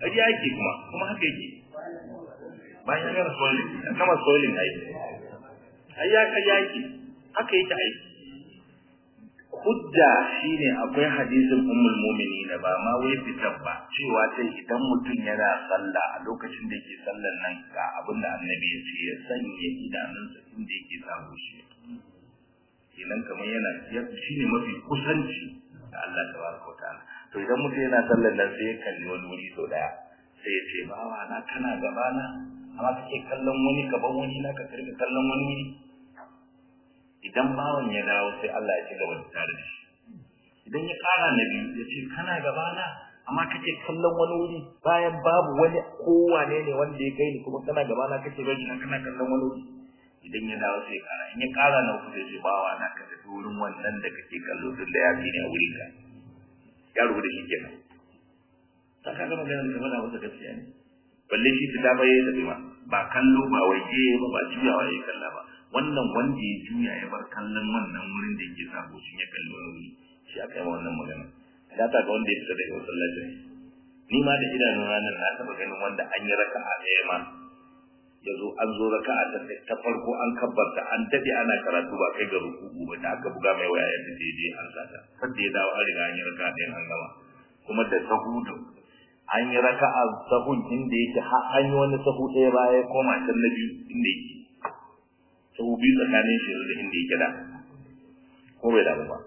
ƙarya yake kuma haka yake bayan ya soilin ya kama soilin ai ya ƙarya yake haka yake ai hujja shine akwai hadisin ummul mu'minin ba ma wai fitar ba cewa sai idan mutum yana sallah a lokacin da yake sallar nan ga abinda annabi ya ce ya sanya idanunsa inda yake samu shi kenan kamar yana shine mafi kusanci da Allah tabaraka wa ta'ala to idan mutum yana sallar nan sai ya kalli wani wuri sau daya sai ya ce bawa na kana gaba na amma kake kallon wani gaban wani na ka karka kallon wani wuri idan bawan ya dawo sai Allah ya ci gaba da tare da shi idan ya kara na biyu ya ce kana gaba na amma kake kallon wani wuri bayan babu wani kowane ne wanda ya kai ni kuma kana gaba na kake bari na kana kallon wani wuri idan ya dawo sai kara in ya kara na uku sai ce bawa na ka tafi wurin wannan da kake kallo tun da ya fi ne a wurin ka ya rubuta shi kenan ta kaga magana da faɗa masa gaskiya ne balle shi fita bai da bima ba kallo ba waje ba juyawa ya kalla ba wannan wanda ya juya ya bar kallon wannan wurin da yake sabo shi ya kallo wani shi aka yi wannan magana da ta ga wanda ya fita daga masallaci ni ma da idanun ranar na taba ganin wanda an yi raka'a ɗaya ma yazo an zo raka'a ta farko an kabbarta an dade ana karatu ba kai ga ruku'u ba da aka buga mai waya ya tafi je an sata sai ya dawo an riga an yi raka'a ɗaya an gama kuma da sahu da an yi raka'a sahun inda yake har an yi wani sahu ɗaya baya ya koma can na biyu inda yake sahu biyu tsakanin shi da inda yake da ko bai damu ba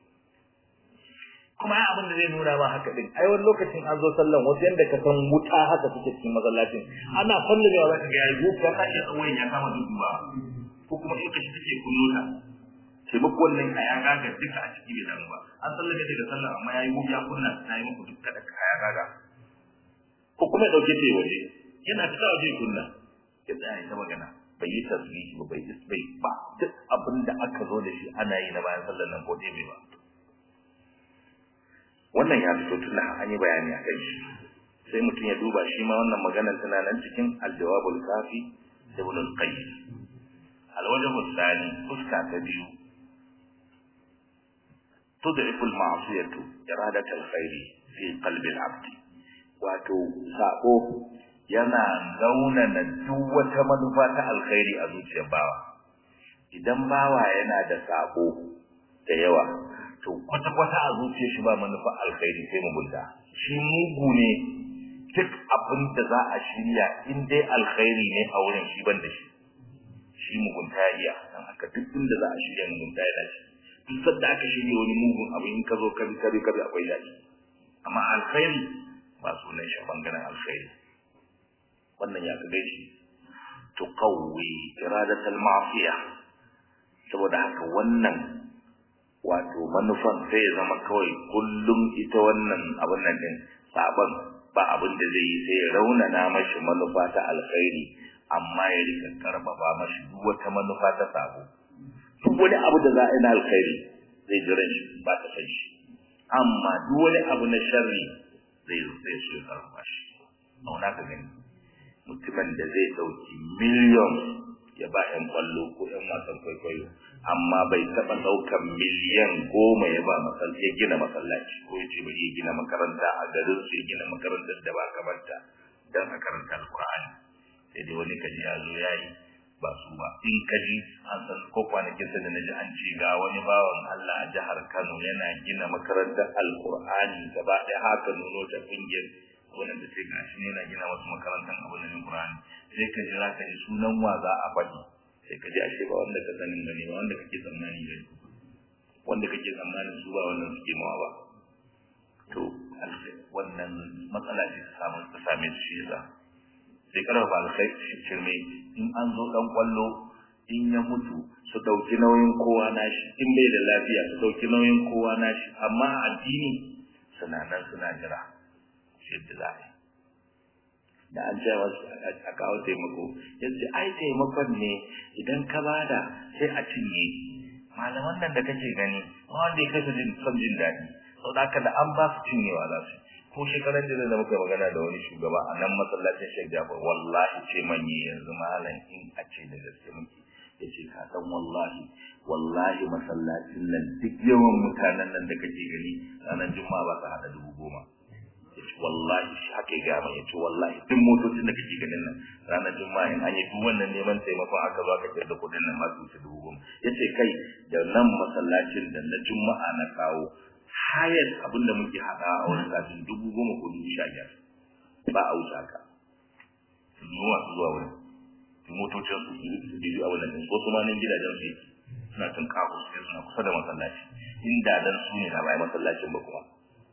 kuma ai abin da zai nuna ma haka din ai wani lokacin an zo sallan wasu yanda ka san wuta haka suke cikin masallacin ana sallamewa za ka ga yayi wuta ta iya tsawayin ya kama dubu ba ko kuma in kashi take kullota sai ba wannan aya gaga duka a ciki bai damu ba an sallame daga sallah amma yayi wuta kunna ta yi muku duka da aya gaga ko kuma dauke ta waje yana fita waje kunna ya tsaya ta magana bai yi tasbihi ba bai isbai ba duk abinda aka zo da shi ana yi na bayan sallar nan ko dai ba wannan ya fito tun da an yi bayani a kai shi sai mutum ya duba shi ma wannan maganar tana nan cikin al-jawabul kafi da ibn al-qayyim al-wajh al-thani fuska ta biyu tud'ifu al-ma'siyatu iradat al-khairi fi qalbi al-'abd wato sako yana zauna na duk wata manufa ta alkhairi a zuciyar bawa idan bawa yana da sako da yawa to kwata-kwata a zuciyar shi ba manufa alkhairi sai mugunta shi mugu ne duk abin da za a shirya in dai alkhairi ne a wurin shi ban da shi mugunta iya dan haka duk inda za a shirya mugunta ya dace duk sanda aka shirya wani mugun abu in ka zo ka bi akwai dace amma alkhairi ba sunan shi bangaren alkhairi wannan ya kaga shi tuqawwi iradatul ma'siyah saboda haka wannan wato manufan sai ya zama kawai kullum ita wannan abun nan din saban ba abin da zai yi sai ya raunana mashi manufa ta alkhairi amma ya rika karfafa mashi duk wata manufa ta sabo duk wani abu da za a yi na alkhairi zai jira shi ba ta san shi amma duk wani abu na sharri zai so ya karfafa shi auna ka gani mutumin da zai dauki miliyon ya ba ƴan kwallo ko ƴan wasan kwaikwayo amma bai taba daukan miliyan 10 ya ba ya gina masallaci ko yace bari ya gina makaranta a garin su ya gina makarantar da ba kamanta dan a karanta alqur'ani sai dai wani kaji ya zo yayi ba su ba in kaji an san ko kwanakin da naji an ce ga wani bawan Allah a jihar Kano yana gina makarantar alqur'ani gaba da haka nuno ta kungiyar wannan da sai gashi ne yana gina wasu makarantar abun alqur'ani sai ka jira ka ji sunan wa za a faɗi sai ka ji ashe ba wanda ka sanin bane ba wanda kake tsammani bane wanda kake tsammanin su ba wannan suke mawa ba to wannan matsala ce ta same shi yasa sai karaba alkhairi shirme in an zo dan kwallo in ya mutu su dauki nauyin kowa nashi in bai da lafiya su dauki nauyin kowa nashi amma addini suna nan suna jira shi da zai da an ce wasu a kawo taimako yace ai taimakon ne idan ka bada sai a cinye malaman nan da kake gani wanda ya kasa son jin daɗi saboda haka da an ba su cinyewa za su ko shekaran da muka magana da wani shugaba a nan masallacin Sheikh Jafar wallahi ce manye yanzu malam in a ce da gaske muke yace ka san wallahi masallacin nan duk yawan mutanen nan da kake gani ranar juma'a ba ka hada 10,000 yace wallahi shi haka ya ga mai yace wallahi duk motocin da kake ganin nan ranar juma'a in an yi duk wannan neman taimakon aka zo aka kirda kudin nan ma su ta 10,000 yace kai da nan masallacin da na juma'a na kawo hayar abinda muke hada a wani kafin 10,000 ko 15,000 ba a wuce haka zuwa wani motocin su biyu a wannan ko kuma nan gidajen su suna tun kawo su suna kusa da masallaci inda dan su ne na bai masallacin ba kuma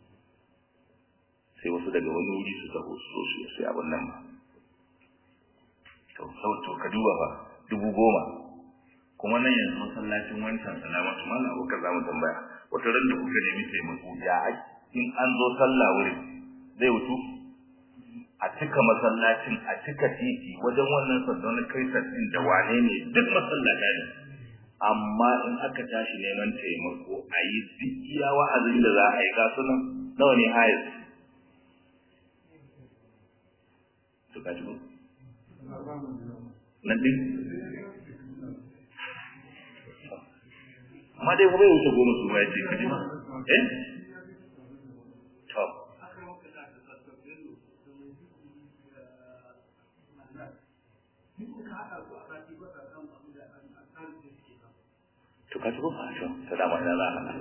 sai wasu daga wani wuri su taho su so su sai abun nan ba to ka duba ba 10,000 kuma nan yanzu masallacin wancan salamatu mallan abokan zamu tambaya wata ran da kuka nemi taimako ya in an zo sallah wurin zai wutu a cika masallacin a cika titi wajen wannan sandan kaisar din da wane ne duk masallata ne amma in aka tashi neman taimako a yi duk iya wa'azin da za a yi gasu nan nawa ne hayar to ka ji ba nan din amma dai kuma ya wuce 10 su ma ya ce kaji ma to to ka tuko ba to da mai da Allah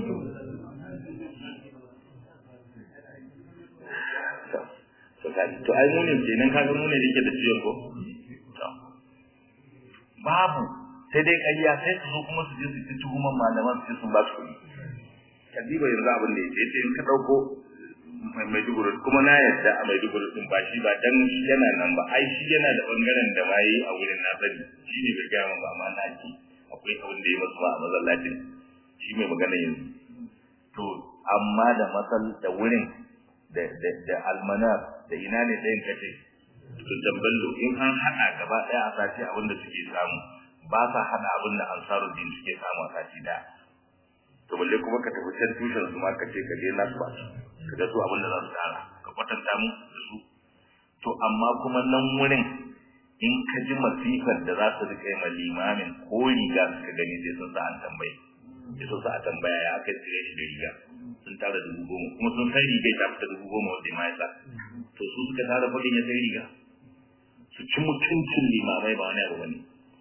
to kai to ai mu ne kenan kaga mu ne dake da ciwon ko to babu sai dai kariya sai su kuma su je su ci tuhuman malaman su sun ba su kuɗi kadiba yanzu abin da yake in ka dauko mai duguru kuma na yadda a mai duguru din ba shi ba dan yana nan ba ai shi yana da bangaren da mai a wurin na sani shi ne bai ga ba amma na ji akwai abin da ya masu ba a mazallacin shi mai magana yanzu to amma da masal da wurin da almanar da ina ne ɗayan kace to tamballo in an haɗa gaba ɗaya a sati abin da suke samu ba sa haɗa abin da ansaruddin suke samu a sati da to balle kuma ka tafi can tushen su ma ka ce ka je nasu ba ka ga su abin da za su tara ka kwatanta mu da su to amma kuma nan wurin in ka ji masifar da za su rika yi ma limamin ko riga suka gani sai sun sa an tambaye sai sun sa a tambaya ya aka tsire shi da riga sun tara 10,000 kuma sun san riga ta fita 10,000 wanda ma ya sa to su suka tara kudin ya sai riga su ci mutuncin limamai ba wani abu bane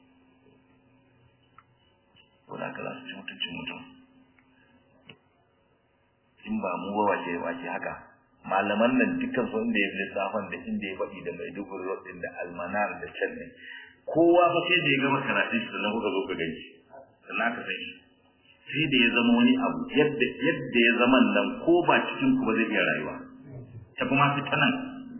wanda aka za su ci mutuncin mutum in ba mu ba wace haka malaman nan dukkan su inda ya lissafan da inda ya faɗi da mai dubur rodin da almanar da can ne kowa ba sai da ya gama karatun shi sannan kuka zo ka gani sannan aka san shi sai da ya zama wani abu yadda ya zama nan ko ba cikin ku ba zai iya rayuwa ta kuma fita nan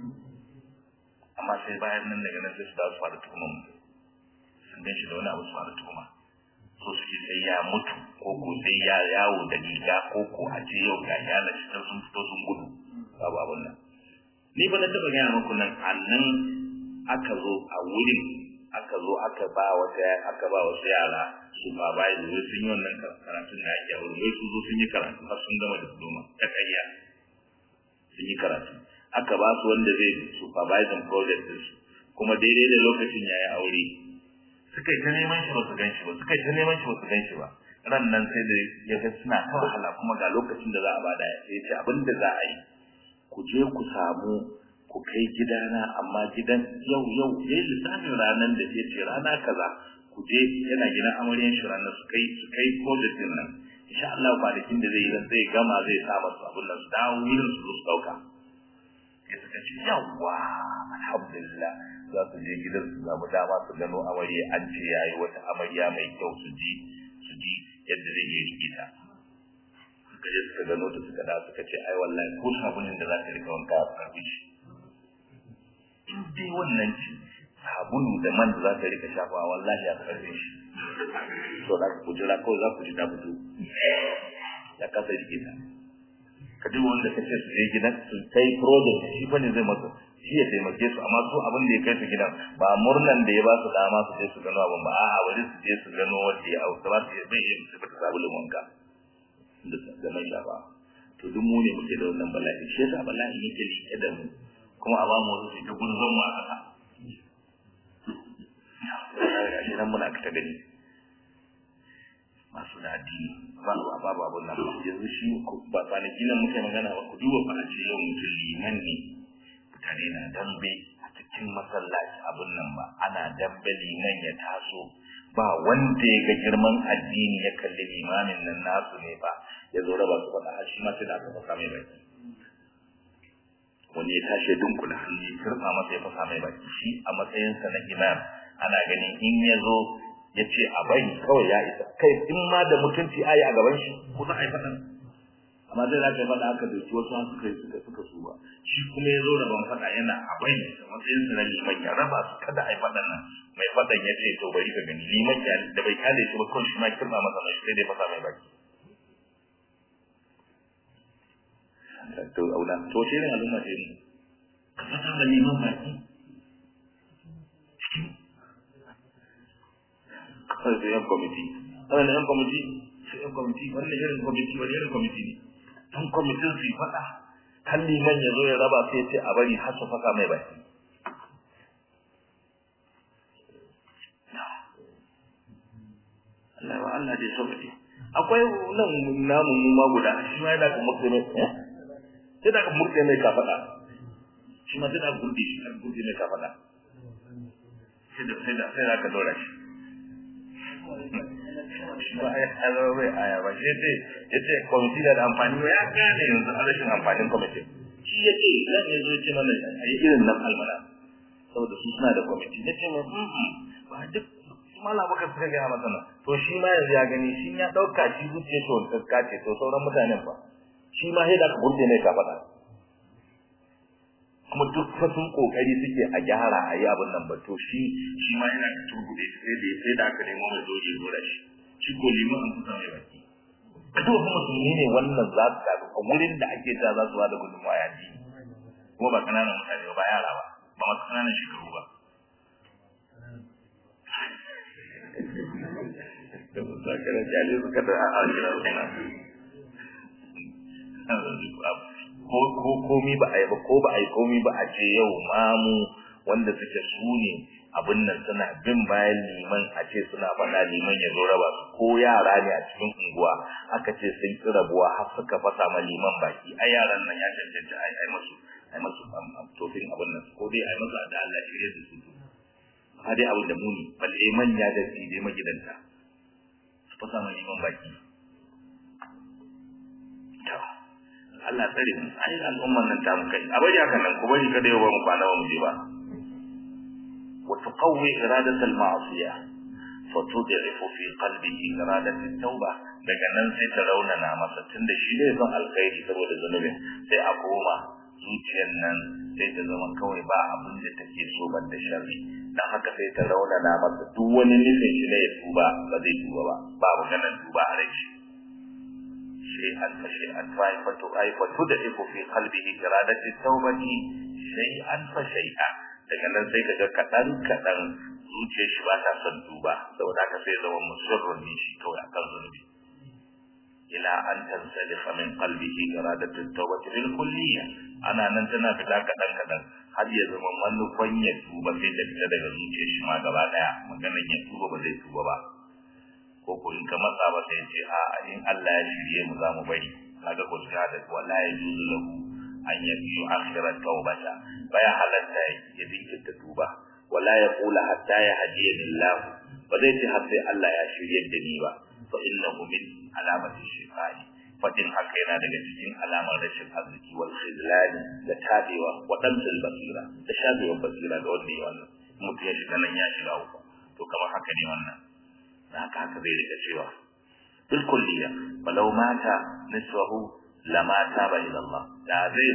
amma sai bayan nan daga nan sai su dawo su fara tuhuma mutum sun gan shi da wani abu su fara tuhuma so suke sai ya mutu ko ko sai ya yawo da riga ko ko a ce yau ga yana shi sun fito sun gudu babu abun nan ni ba na taba gaya muku nan annan aka zo a wurin aka zo aka ba wasu yara su ba bai da sun yi wannan karatun da ake a wurin wai su zo sun yi karatu har sun gama diploma ta kariya sun yi karatu aka ba su wanda zai supervising project din su kuma daidai da lokacin yayi aure suka yi ta neman shi ba su gan shi ba ran nan sai da ya ga suna ta wahala kuma ga lokacin da za a bada ya ce abin da za a yi ku je ku samu ku kai gidana amma gidan yau yayin lissafin ranar da ya ce rana kaza ku je yana gidan amaryan shi ranar su kai project din nan insha Allah kwanakin da zai gama zai sa masu abin nan su dawo wurin su dauka sai suka ce yawa alhamdulillah za su je gidan su zamu dama su gano amarya an ce yayi wata amarya mai kyau su ji yadda zai yi rikita suka je suka gano ta suka da suka ce ai wallahi ko sabunin da za ka rika wanka a karbi shi in dai wannan ce sabulu da man da za ka rika shafa wallahi a karbi shi to da ku jira ko za ku ji ta fito ya kasa rikita ka duk wanda kace su je gidan su kai project shi fa ne zai masa shi ya taimake su amma su abin da ya kai su gidan ba murnan da ya ba su dama su je su gano abin ba a'a bari su je su gano wanda ya auka ba su bai yi su fita sabulun wanka da mai shafa to duk mu ne muke da wannan bala'i shi yasa bala'i yake liƙe da mu kuma a ba mu wasu su ta gurzon mu a kasa shi nan muna ta gani masu da addini babu abun nan yanzu shi ba kwanaki nan muka magana ba ku duba ba a ce yau mutum liman ne mutane na dambe a cikin masallaci abun nan ba ana dambe liman ya taso ba wanda ya ga girman addini ya kalli limamin nan nasu ne ba ya zo raba su faɗa har shi ma sai da aka fasa mai baki wani ya tashi dunkula hannu ya kirma masa ya fasa mai baki shi a matsayinsa na imam ana ganin in ya zo ya ce a bari kawai ya isa kai in ma da mutunci ayi a gaban shi ko za a yi faɗan amma zai za ka yi faɗa aka dauki wasu hannu suka su ba shi kuma ya zo da ban faɗa yana a bari a matsayinsa na liman ya raba su kada a yi faɗan nan mai faɗan ya ce to bari ka gani liman ya da bai kale shi ba kawai shi ma kirma masa mai sai dai fasa mai baki to aula to shi ne al'umma ce ne ka fasa da liman baki kawai sai yan kwamiti wannan yan kwamiti sai yan kwamiti wannan irin kwamiti wani irin kwamiti ne yan kwamitin su yi faɗa kan liman ya zo ya raba sai ce a bari har su fasa mai baki Allah dai sauƙi akwai nan namun mu ma guda shi ma yana ka murɗe mai sai da ka murɗe mai ka faɗa shi ma sai da gurɗe mai ka faɗa sai da ka dora shi ba a yi halar bai aya ba shi ya ce kwamiti da amfani ba ya gane yanzu a rashin amfanin kwamiti shi ya ce nan ya zo ce mana a yi irin nan almana saboda su suna da kwamiti ya ce ma ba duk mala baka suka gaya masa nan to shi ma yanzu ya gani shi ya ɗauka shi zuciya shi wani ce to sauran mutanen ba shi ma sai da aka gurbe mai ka faɗa kuma duk fasin kokari suke a gyara a yi abin nan ba to shi ma yana da turbuɗe sai da aka nemo mai zoje gora shi ko liman an kusa mai baki ka duba kuma musulmi ne wannan za su tafi a wurin da ake ta za su ba da gudunmawa ya ji kuma ba ƙananan mutane ba yara ba masu ƙananan shekaru ba zakarar jali suka da akira suna ko komi ba a yi ba ko ba a yi komi ba a ce yau mamu wanda suke su ne abin nan suna bin bayan liman a ce suna faɗa liman ya zo raba su ko yara ne a cikin unguwa aka ce sun ki rabuwa har suka fasa ma liman baki ai yaran nan ya cancanta ai masu tofin abin nan ko dai ai masu da Allah shirye da su ha dai abin da muni balle manya da su dai magidanta su fasa ma liman baki Allah tsare mu ai al'umman nan ta mu kai a bari haka nan ku bari kada yau ba mu kwana ba mu je ba wa tuqawwi iradat al-ma'siyah fa tud'ifu fi qalbihi iradat at-tauba daga nan sai ta raunana masa tunda shi ne son alkhairi saboda zunubin sai a koma zuciyar nan sai ta zama kawai ba abin da take so ban da sharri dan haka sai ta raunana masa duk wani nufin shi ne ya tuba ba zai tuba ba maganar tuba a rai شيئا فشيئا فتدعف في قلبه إرادة التوبة شيئا فشيئا daga nan sai kaga kadan zuciyar shi ba ta son tuba saboda haka sai zama musirrun ne shi kawai akan zunubi ila an tansalifa min qalbihi iradatu at-tawbah bil kulliyya ana nan tana fita kadan har ya zama manufan ya tuba sai ta fita daga zuciyar shi ma gaba daya maganar ya tuba ba zai tuba ba ko ko in ka matsa ba sai ce a in Allah ya shirye mu zamu bari kaga ko ta da wallahi yuzu lahu an yafi akhirat tawbata baya halatta ya dinkirta tuba wala yaqula hatta ya hadiya billah ba zai ce har sai Allah ya shirye da ni ba fa innahu min alamati shaytani fadin haka yana daga cikin alamar rashin arziki wal khizlan da tabewa wa damsul basira da shabewa basira ga wanda ya wannan mutum ya shiga nan ya shiga uku to kamar haka ne wannan haka zai rika cewa bil kulliya walau mata niswahu lama taba ila Allah da zai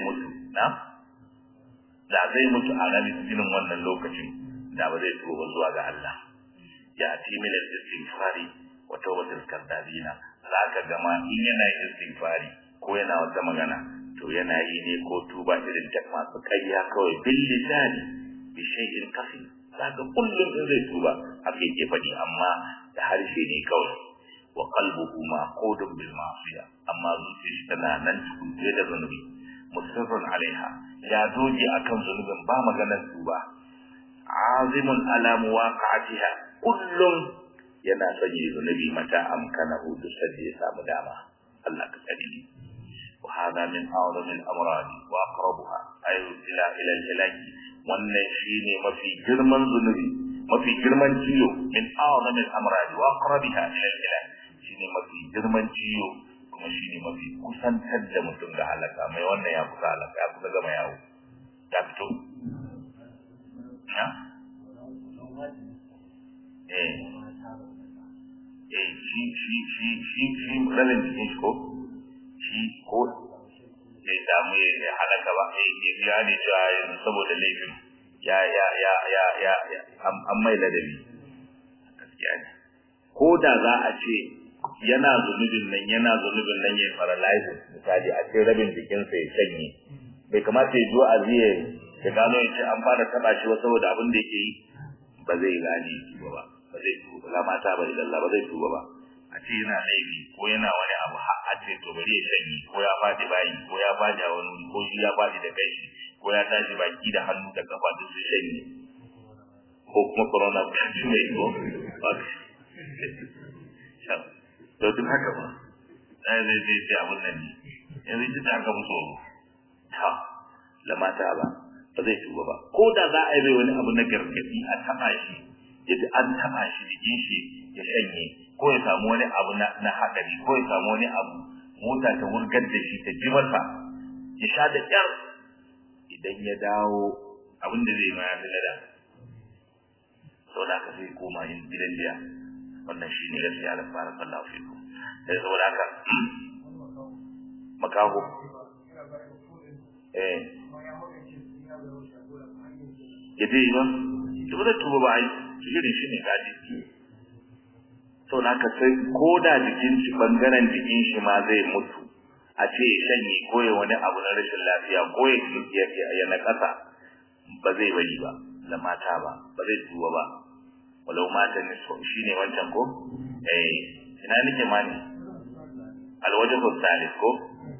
mutu a nan cikin wannan lokacin da ba zai tuba zuwa ga Allah ya atimi lil istighfari wa tawbatul kadabina zaka gama in yana yin istighfari ko yana wata magana to yana yi ne ko tuba irin ta masu kayya kawai bil lisani bi shay'in kafi zaka kullum in zai tuba haka yake fadi amma da harshe ne kawai wa qalbuhu maqudun bil ma'siyah amma zuciyarsa tana nan cikin da zunubi musirrun alaiha ya doge akan zunubin ba maganar tuba azimun ala muwaqa'atiha kullum yana son yi zunubi mata amkana hudu sai ya samu dama Allah ka tsare ni wa hada min a'zami al-amrad wa aqrabuha ay ila al-hilak wannan shine mafi girman zunubi mafi girman ciyo min a'zami al-amrad wa aqrabiha ila al-hilak shine mafi girman ciyo kuma shine mafi kusantar da mutum ga halaka mai wannan ya kusa halaka ya kusa gama yawo ya fito shi rabin jikin shi ko shi ko bai damu ya halaka ba ya ne cewa yanzu saboda laifin ya an mai ladabi gaskiya ne ko da za a ce yana zunubin nan ya paralyze misali a ce rabin jikinsa ya shanye bai kamata ya zuwa aziye ya gano ya ce an fara taba shi ba saboda abin da yake yi ba zai gane ba ba zai tuba la mata ba idan Allah ba zai tuba ba a ce yana laifi ko yana wani abu har a ce to bari ya shanye ko ya fadi bayi ko ya fadi a wani ko shi ya fadi da kai ko ya tashi baki da hannu da kafa duk su shanye ko kuma corona virus ne ko ba to duk haka ba zai abun nan ne yanzu da aka muso ta la mata ba zai tuba ba ko da za a yi wani abu na gargadi a taba shi yadda an taba shi jikin shi ya shanye ko ya samu wani abu na hadari ko ya samu wani abu mota ta wurgar da shi ta ji masa ya sha da kyar idan ya dawo abin da zai ma ya fi lada sau da aka sai koma yin gidan jiya wannan shi ne gaskiya da fara sallahu fiku sai saboda haka makaho ya dai ba to da tuba ba ai shirin shi ne gaji to naka sai koda jikin shi bangaren jikin shi ma zai mutu a ce shanye ko ya wani abu na rashin lafiya ko ya na kasa ba zai bari ba da mata ba zai tuba ba walau mata ne shine wancan ko ina nake ma ne alwajhu thalith ko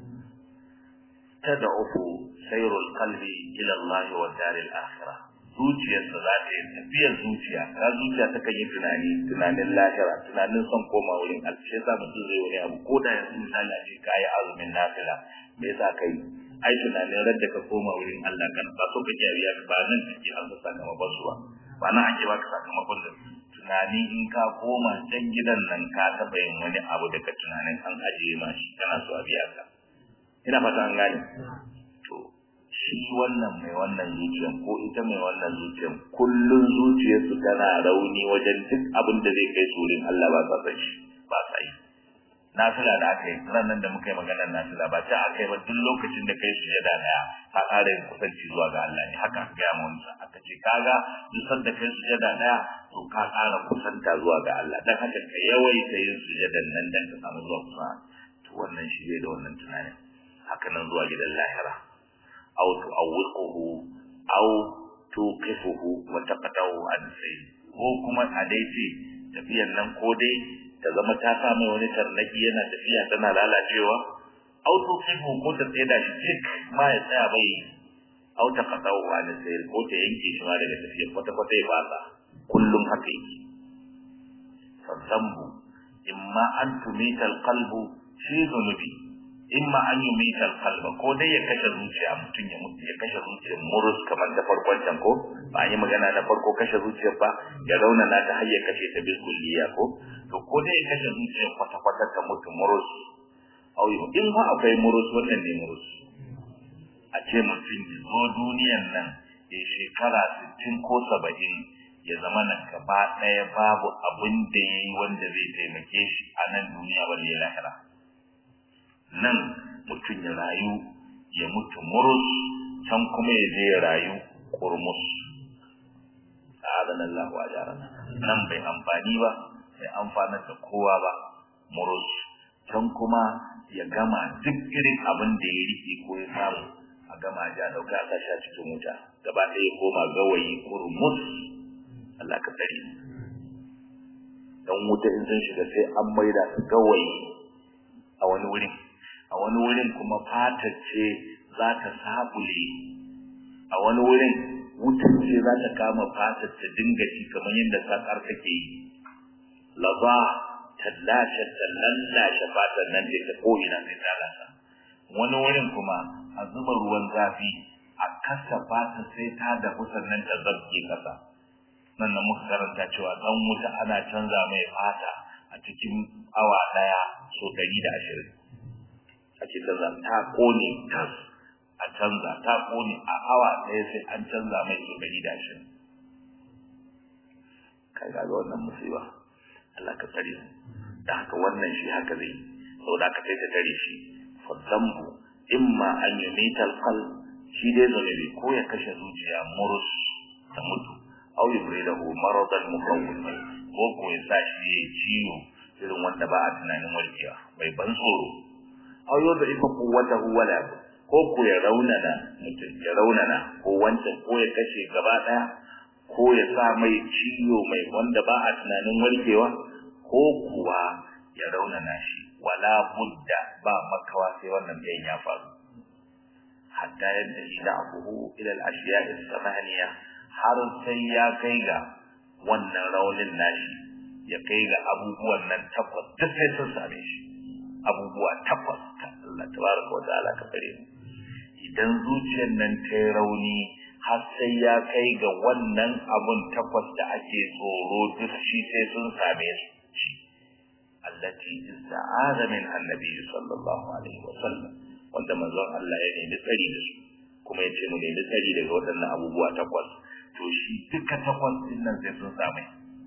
tad'ufu sayrul qalbi ila Allah wa daril akhirah zuciyarsa za ta yi tafiyar zuciya ta kan yi tunanin lahira tunanin son koma wurin alshe sa mutum zai wani abu ko da yanzu misali a ce kayi azumin nafila me yasa kai ai tunanin radda ka koma wurin Allah kan ba so kake biya ba nan take an sa sakamakon su ba nan ake baka sakamakon da tunani in ka koma can gidan nan ka taba yin wani abu daga tunanin an ajiye ma shi kana so a biya ka ina fata an gane to shi wannan mai wannan zuciyan ko ita mai wannan zuciyan kullun zuciyarsu tana rauni wajen duk abin da zai kai su wurin Allah ba sa san shi ba sa yi nafila da aka yi ranar da muka yi maganar nafila ba ta aka yi ba duk lokacin da kai sujada daya ka ƙara yin kusanci zuwa ga Allah ne haka ga mu wanda aka ce kaga duk sanda kai sujada daya to ka ƙara kusanta zuwa ga Allah dan haka ka yawaita yin sujadan nan dan ka samu zuwa kusa to wannan shi bai da wannan tunanin haka nan zuwa gidan lahira aw tu'awwiquhu aw tuqifuhu wa taqta'u an sayyi ko kuma a daidai tafiyan nan ko dai ta zama ta samu wani tarnaki yana tafiya tana lalacewa aw tuqifu ko ta tsaya shi cik ma ya tsaya bai aw taqta'u an sayyi ko ta yanke shi ma daga tafiya kwata ya fasa kullum haka yake fadambu imma an tumita alqalbu shi zunubi imma an yumita alqalba ko dai ya kashe zuciya mutun ya mutu ya kashe zuciyar murus kamar da farkon can ko ba an yi magana na farko kashe zuciyar ba ya rauna na ta hayya kashe ta bil kulliya ko to ko dai ya kashe zuciyar kwata ta mutu murus au in ba akwai murus wannan ne murus a ce mutum ya zo duniyan nan ya shekara 60 ko 70 ya zama nan gaba daya babu abin da yayi wanda zai taimake shi a nan duniya balle lahira nan mutum ya rayu ya mutu murus can kuma ya je ya rayu kurmus Allah wa jarana nan bai amfani ba bai amfana da kowa ba murus can kuma ya gama duk irin abin da ya rike ko ya samu a gama ja dauka aka sha cikin wuta gaba ɗaya koma gawayi kurmus Allah ka tsare dan wuta in sun shiga sai an maida su gawayi a wani wurin kuma fatar ce za ta sabule a wani wurin wutar ce za ta kama fatar ta dinga ci kamar yadda sakar take yi a laza tallashe fatan nan da ta ko'ina sai ta lasa wani wurin kuma a zuba ruwan zafi a kasa fata sai ta dafu sannan ta zabke kasa nan muka karanta cewa dan wuta ana canza mai fata a cikin awa daya so 120 ake canza ta kone tas a canza ta kone a awa daya sai an canza mai so 120 kai ga wannan musiba Allah ka tsare da haka wannan shi haka zai saboda ka sai ta tare shi fadambu imma an yumita alqalb shi dai zalimi ko ya kashe zuciya murus ta mutu aw yubridahu maradan mukawwin ko ko ya sa shi ya ciwo irin wanda ba a tunanin warkewa mai ban tsoro aw yadda ifa quwwatahu wala ko ko ya raunana mutum ya raunana ko wancan ko ya kashe gaba daya ko ya sa mai ciwo mai wanda ba a tunanin warkewa ko kuwa ya raunana shi wala budda ba makawa sai wannan bayan ya faru hatta yadda ila abuhu ila al-ashiya' as-samaniya har sai ya kai ga wannan raunin nashi ya kai ga abubuwan nan takwas duk sai sun same shi abubuwa takwas Allah tabaraka wa ta'ala ka kare mu idan zuciyar nan ta rauni har sai ya kai ga wannan abun takwas da ake tsoro duk shi sai sun same shi allati ista'aza min annabi sallallahu alaihi wasallam wanda manzon Allah ya nemi tsari da su kuma ya ce mu nemi tsari daga waɗannan abubuwa takwas to shi duka takwas din nan sai sun same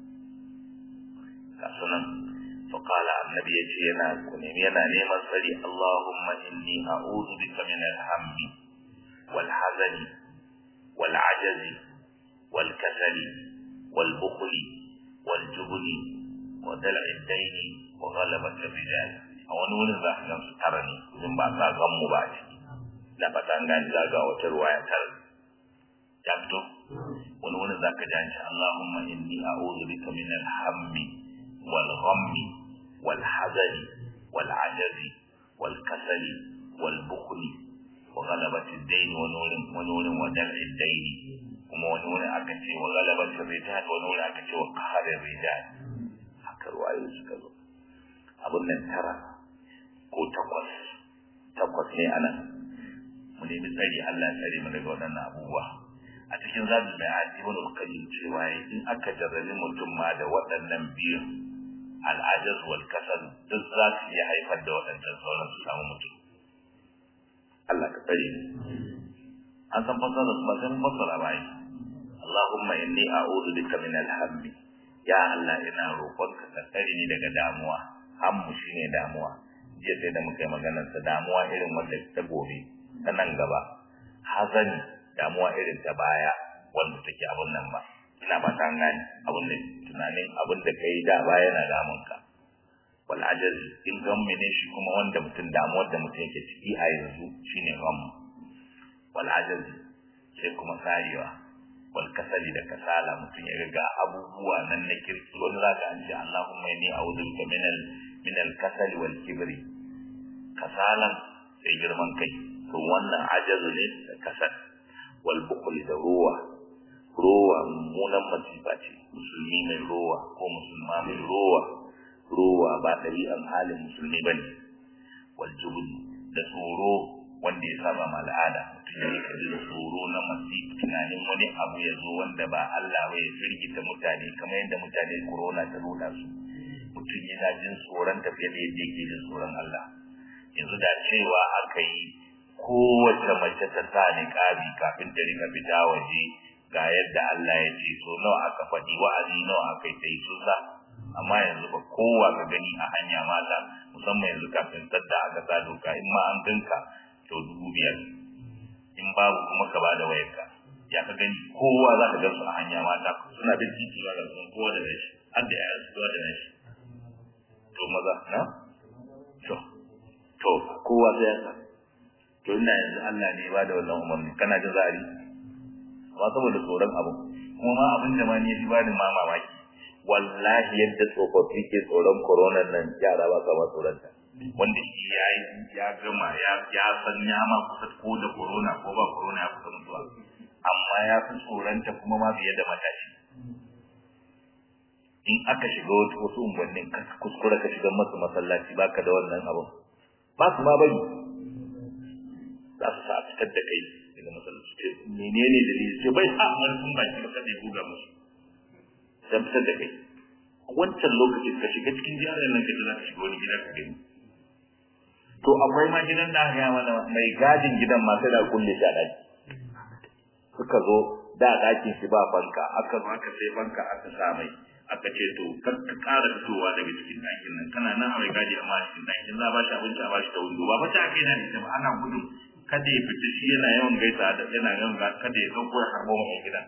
kasunan fa qala annabi ya ce yana neman tsari Allahumma inni a'udhu bika min al-hammi wal hazani wal ajazi wal kasali wal bukhli wal jubni wa dal'i ad-dayni wa ghalabat ar-rijal a wani wurin za ka su tara ne in ba sa gan mu ba ciki na fata an gani za ga wata ruwaya tara ya fito wani wurin za ka ji an ce Allahumma inni a'udhu bika min al-hammi wal ghammi wal hazani wal ajazi wal kasali wal bukhli wa ghalabat ad-dayn wani wurin wa dal'i ad-dayni kuma wani wurin aka ce wa ghalabat ar-rijal wani wurin aka ce wa qahar ar-rijal haka ruwayoyi suka zo abun nan tara ko takwas ne anan mu nemi tsari Allah ya tsare mu daga waɗannan abubuwa a cikin zabi mai ajibun al-qayyim cewa in aka jarrabe mutum ma da waɗannan biyu al-ajaz wal kasal duk za su iya haifar da waɗannan sauran su samu mutum Allah ka tsare an san fasara ba sai mun fassara ba yi Allahumma inni a'udhu bika min al-hammi ya Allah ina roƙonka ka tsare ni daga damuwa hammu shine damuwa jiya sai da muka yi maganar sa damuwa irin wanda ta gobe ta nan gaba hazani damuwa irin ta baya wanda take abun nan ba ina ba ta gani abun da tunanin abun da kai da baya na damun ka wal ajaz in gamme ne shi kuma wanda mutum damuwar da mutum yake ciki a yanzu shine gam wal ajaz sai kuma sarewa wal kasali da kasala mutum ya ga abubuwa nan na kirki wani zaka an ce Allahumma inni a'udhu bika min al-kasali wal kibri kasalan sai girman kai to wannan ajazu ne da kasal wal bukhli da ruwa munan masifa ce musulmi mai ruwa ko musulma mai ruwa ba dabi'an halin musulmi bane wal jubn da tsoro wanda ya saba ma al'ada mutum ya kaji tsoro na masifa tunanin wani abu ya zo wanda ba Allah ba ya firgita mutane kamar yadda mutane corona ta nuna su mutum yana jin tsoron tafiya da yadda yake jin tsoron Allah yanzu da cewa aka yi kowace mace ta sa niqabi kafin ta rika fita waje ga yadda Allah ya ce so nawa aka faɗi wa'azi nawa aka yi sai su sa amma yanzu ba kowa ka gani a hanya mata musamman yanzu kafin sadda aka sa doka in ma an ganka to 5,000 in babu kuma ka bada wayarka ya ka gani kowa za ka ga su a hanya mata suna bin titi ba ga sun kowa da shi har da yayan su da shi to maza na to kowa sai ya to ina yanzu Allah ne ba da wannan umarni kana jin zari amma saboda tsoron abu kuma ma abin da ma ne ya bani ma mamaki wallahi yadda tsofaffi ke tsoron corona nan yara ba ka ma tsoron ta wanda shi ya gama ya san ya ma kusa ko da corona ko ba corona ya kusa mutuwa amma ya fi tsoron ta kuma ma fiye da matashi in aka shiga wasu unguwannin ka kuskura ka shiga masu masallaci baka da wannan abu ba su ma bari za su sa a fitar da kai daga masallaci ce menene dalili ce bai sa amma sun baki ba kada ya buga musu sai fitar da kai wancan lokacin ka shiga cikin jiharar nan ka ji za ka shiga wani gida ka gani to akwai ma gidan da aka mana mai gadin gidan ma sai da kulle shi a daki suka zo da dakin shi ba banka aka zo aka sai banka aka sa mai aka ce to kar ka ƙara fitowa daga cikin dakin nan kana nan a mai gadi amma cikin dakin za ba shi abinci a ba shi ta windo ba ta kai na ita ba ana gudun kada ya fita shi yana yawan gaisa da yana yawan kada ya dauko ya harbo mai gidan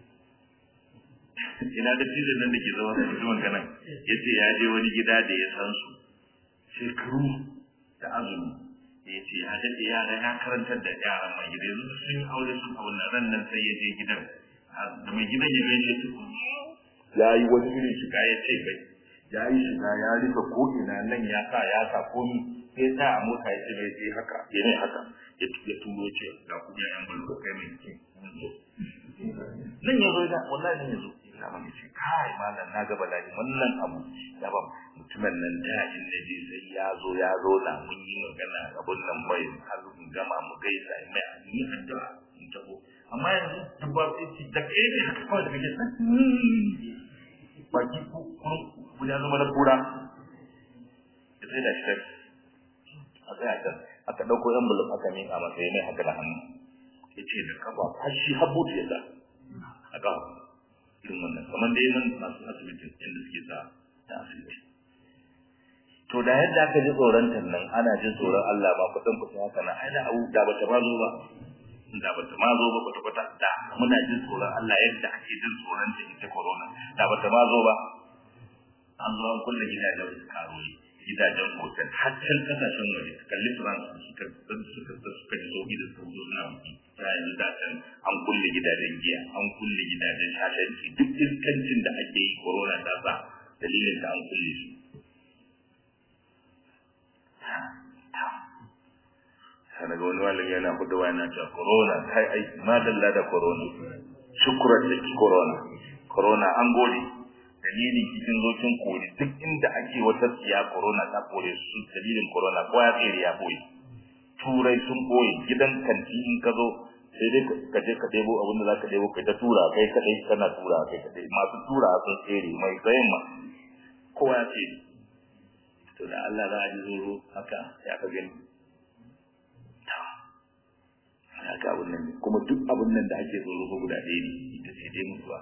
ina da filin nan da ke zama da mutumin ganan yace ya je wani gida da ya san su shekaru da azumi ya ce ya daɗe yara ya karantar da yaran mai gida yanzu sun yi aure sun abu ran nan sai ya je gidan da mai gidan ya gaishe su ya yi wani irin shiga ya ce bai ya yi shiga ya rufe ko'ina nan ya sa komi sai sa a mota ya ce bai sai haka ya ne haka ya turo ce ga kuma yan bulko kai mai ke nan ya zo da wallahi nan ya zo ina mai ce kai malam na ga bala'i wannan abu ya ba mutumin nan da in da ji sai ya zo na mun yi magana abun nan mai halin gama mu gaisa mai yi addu'a in tabo amma yanzu tabbaci da kai ne kawai da kake san baki ko kun ya zama da kura da sai da shi a tsaya kan aka dauko yan buluk aka min a matsayin mai haka da hannu yace da kafa fashi habutu yasa aka irin wannan kamar dai nan masu asibitin inda suke sa ta asibiti to da yadda aka ji tsoron nan ana jin tsoron Allah ba kusan haka na ai da abu da bata ma zo ba kwata da muna jin tsoron Allah yadda ake jin tsoron ta ita corona da bata ma zo ba an zo an kulle gidajen karoyi gidajen hotel har can kasashen waje kalli France suka ji sauki da sauki suna wuki ta yanzu da can an kulle gidajen giya an kulle gidajen shashanci duk iskancin da ake yi corona ta sa dalilin da an kulle shi sai ga wani malami yana hudu wa yana cewa corona kai aiki madalla da corona shukran da corona an gode dalilin cikin zokin kore duk inda ake wata tsiya corona ta kore su dalilin corona ko ya tsere ya boye turai sun boye gidan kanti in ka zo sai dai ka je ka debo abin da zaka debo kai ta tura kai kadai kana tura kai kadai masu tura sun tsere mai tsayin ma kowa ya tsere to da Allah za a ji zoro haka ya ka gani haka abun nan kuma duk abun nan da ake tsoro ko guda ɗaya ne ita ce dai mutuwa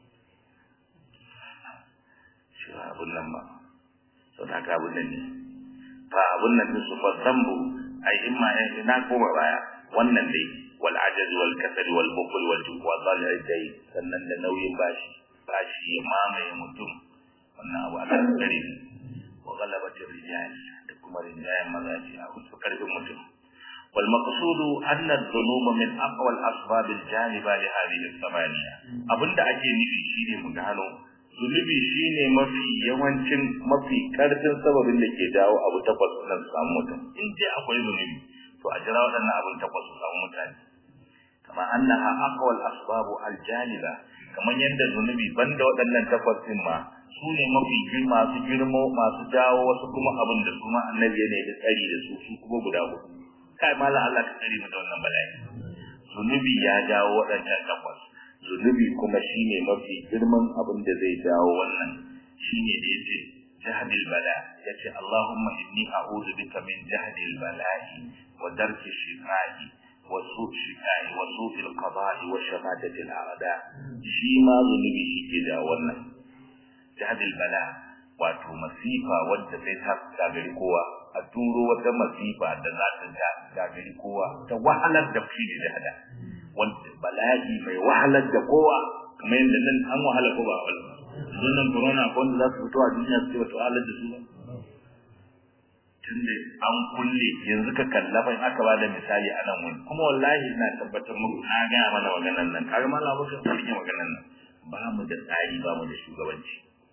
shi abun nan ba sau da haka abun nan ne fa abun nan su fa zambu ai imma na koma baya wannan dai wal ajaz wal kasal wal bukhl wal ju wa dhalal dai sannan da nauyin bashi ya mamaye mutum wannan abu Allah kare ne wa ghalabati rijal da kuma rinjayen mazaji a kusa karfin mutum والمقصود أن الذنوب من أقوى الأسباب الجانبة لهذه الثمانية abinda ake nufi shine mu gano zunubi shine mafi yawancin mafi karfin sababin da ke jawo abu takwas nan samu mutum in dai akwai zunubi to a jira wadannan abun takwas su samu mutane kama annaha aqwa al-asbab al-janiba kaman yanda zunubi banda wadannan takwas din ma sune mafi girma masu jawo wasu kuma abin da kuma annabi ne da tsari da su kuma guda hudu kai mallan Allah ka tsare mu da wannan bala'i zunubi ya jawo wadannan takwas zunubi kuma shine mafi girman abin da zai jawo wannan shine da yace jahdil bala yace Allahumma inni a'udhu bika min jahdil bala'i wa darki shiqai wa shiqai wa su'il qada'i wa shamatati al-a'da shi ma zunubi shike jawo wannan jahdil bala wato masifa wanda sai ta gagari kowa a turo wata masifa da za ta gagari kowa ta wahalar da fi da hada wanda bala'i mai wahalar da kowa kamar yadda nan an wahala ko ba wahala wannan corona ko wanda za su fito a duniya su ce wahalar da su ba tunda an kulle yanzu ka kallafa in aka bada misali a nan wani kuma wallahi ina tabbatar muku na ga mana maganar nan har ma Allah baka sake maganar nan ba mu da tsari ba mu da shugabanci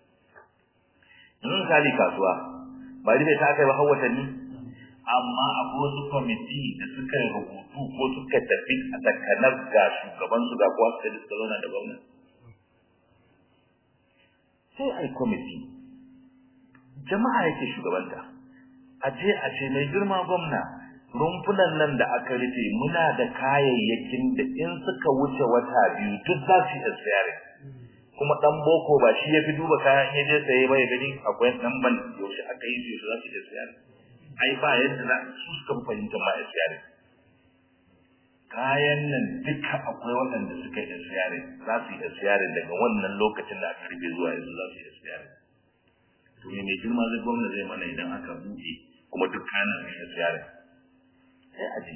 misali kasuwa ba dai ta kai ba hawatanni amma akwai wasu committee da suka rubutu ko suka tafi a tsakanin ga shugaban su ga kuwa sai suka zauna da gwamnati sai ai committee jama'a yake shugabanta a ce mai girma gwamna rumfunan nan da aka rufe muna da kayayyakin da in suka wuce wata biyu duk za su expire kuma dan boko ba shi yafi duba kayan yaje saye ba ya gani akwai dan ban yaushe aka yi su za su expire ai ba yadda za su suka fahimta ma expire kayan nan duka akwai waɗanda suka yi expire za su yi expire daga wannan lokacin da aka rufe zuwa yanzu za su yi expire to me mai girma zai gwamna zai mana idan aka buɗe kuma duk kayan nan sun expire sai aje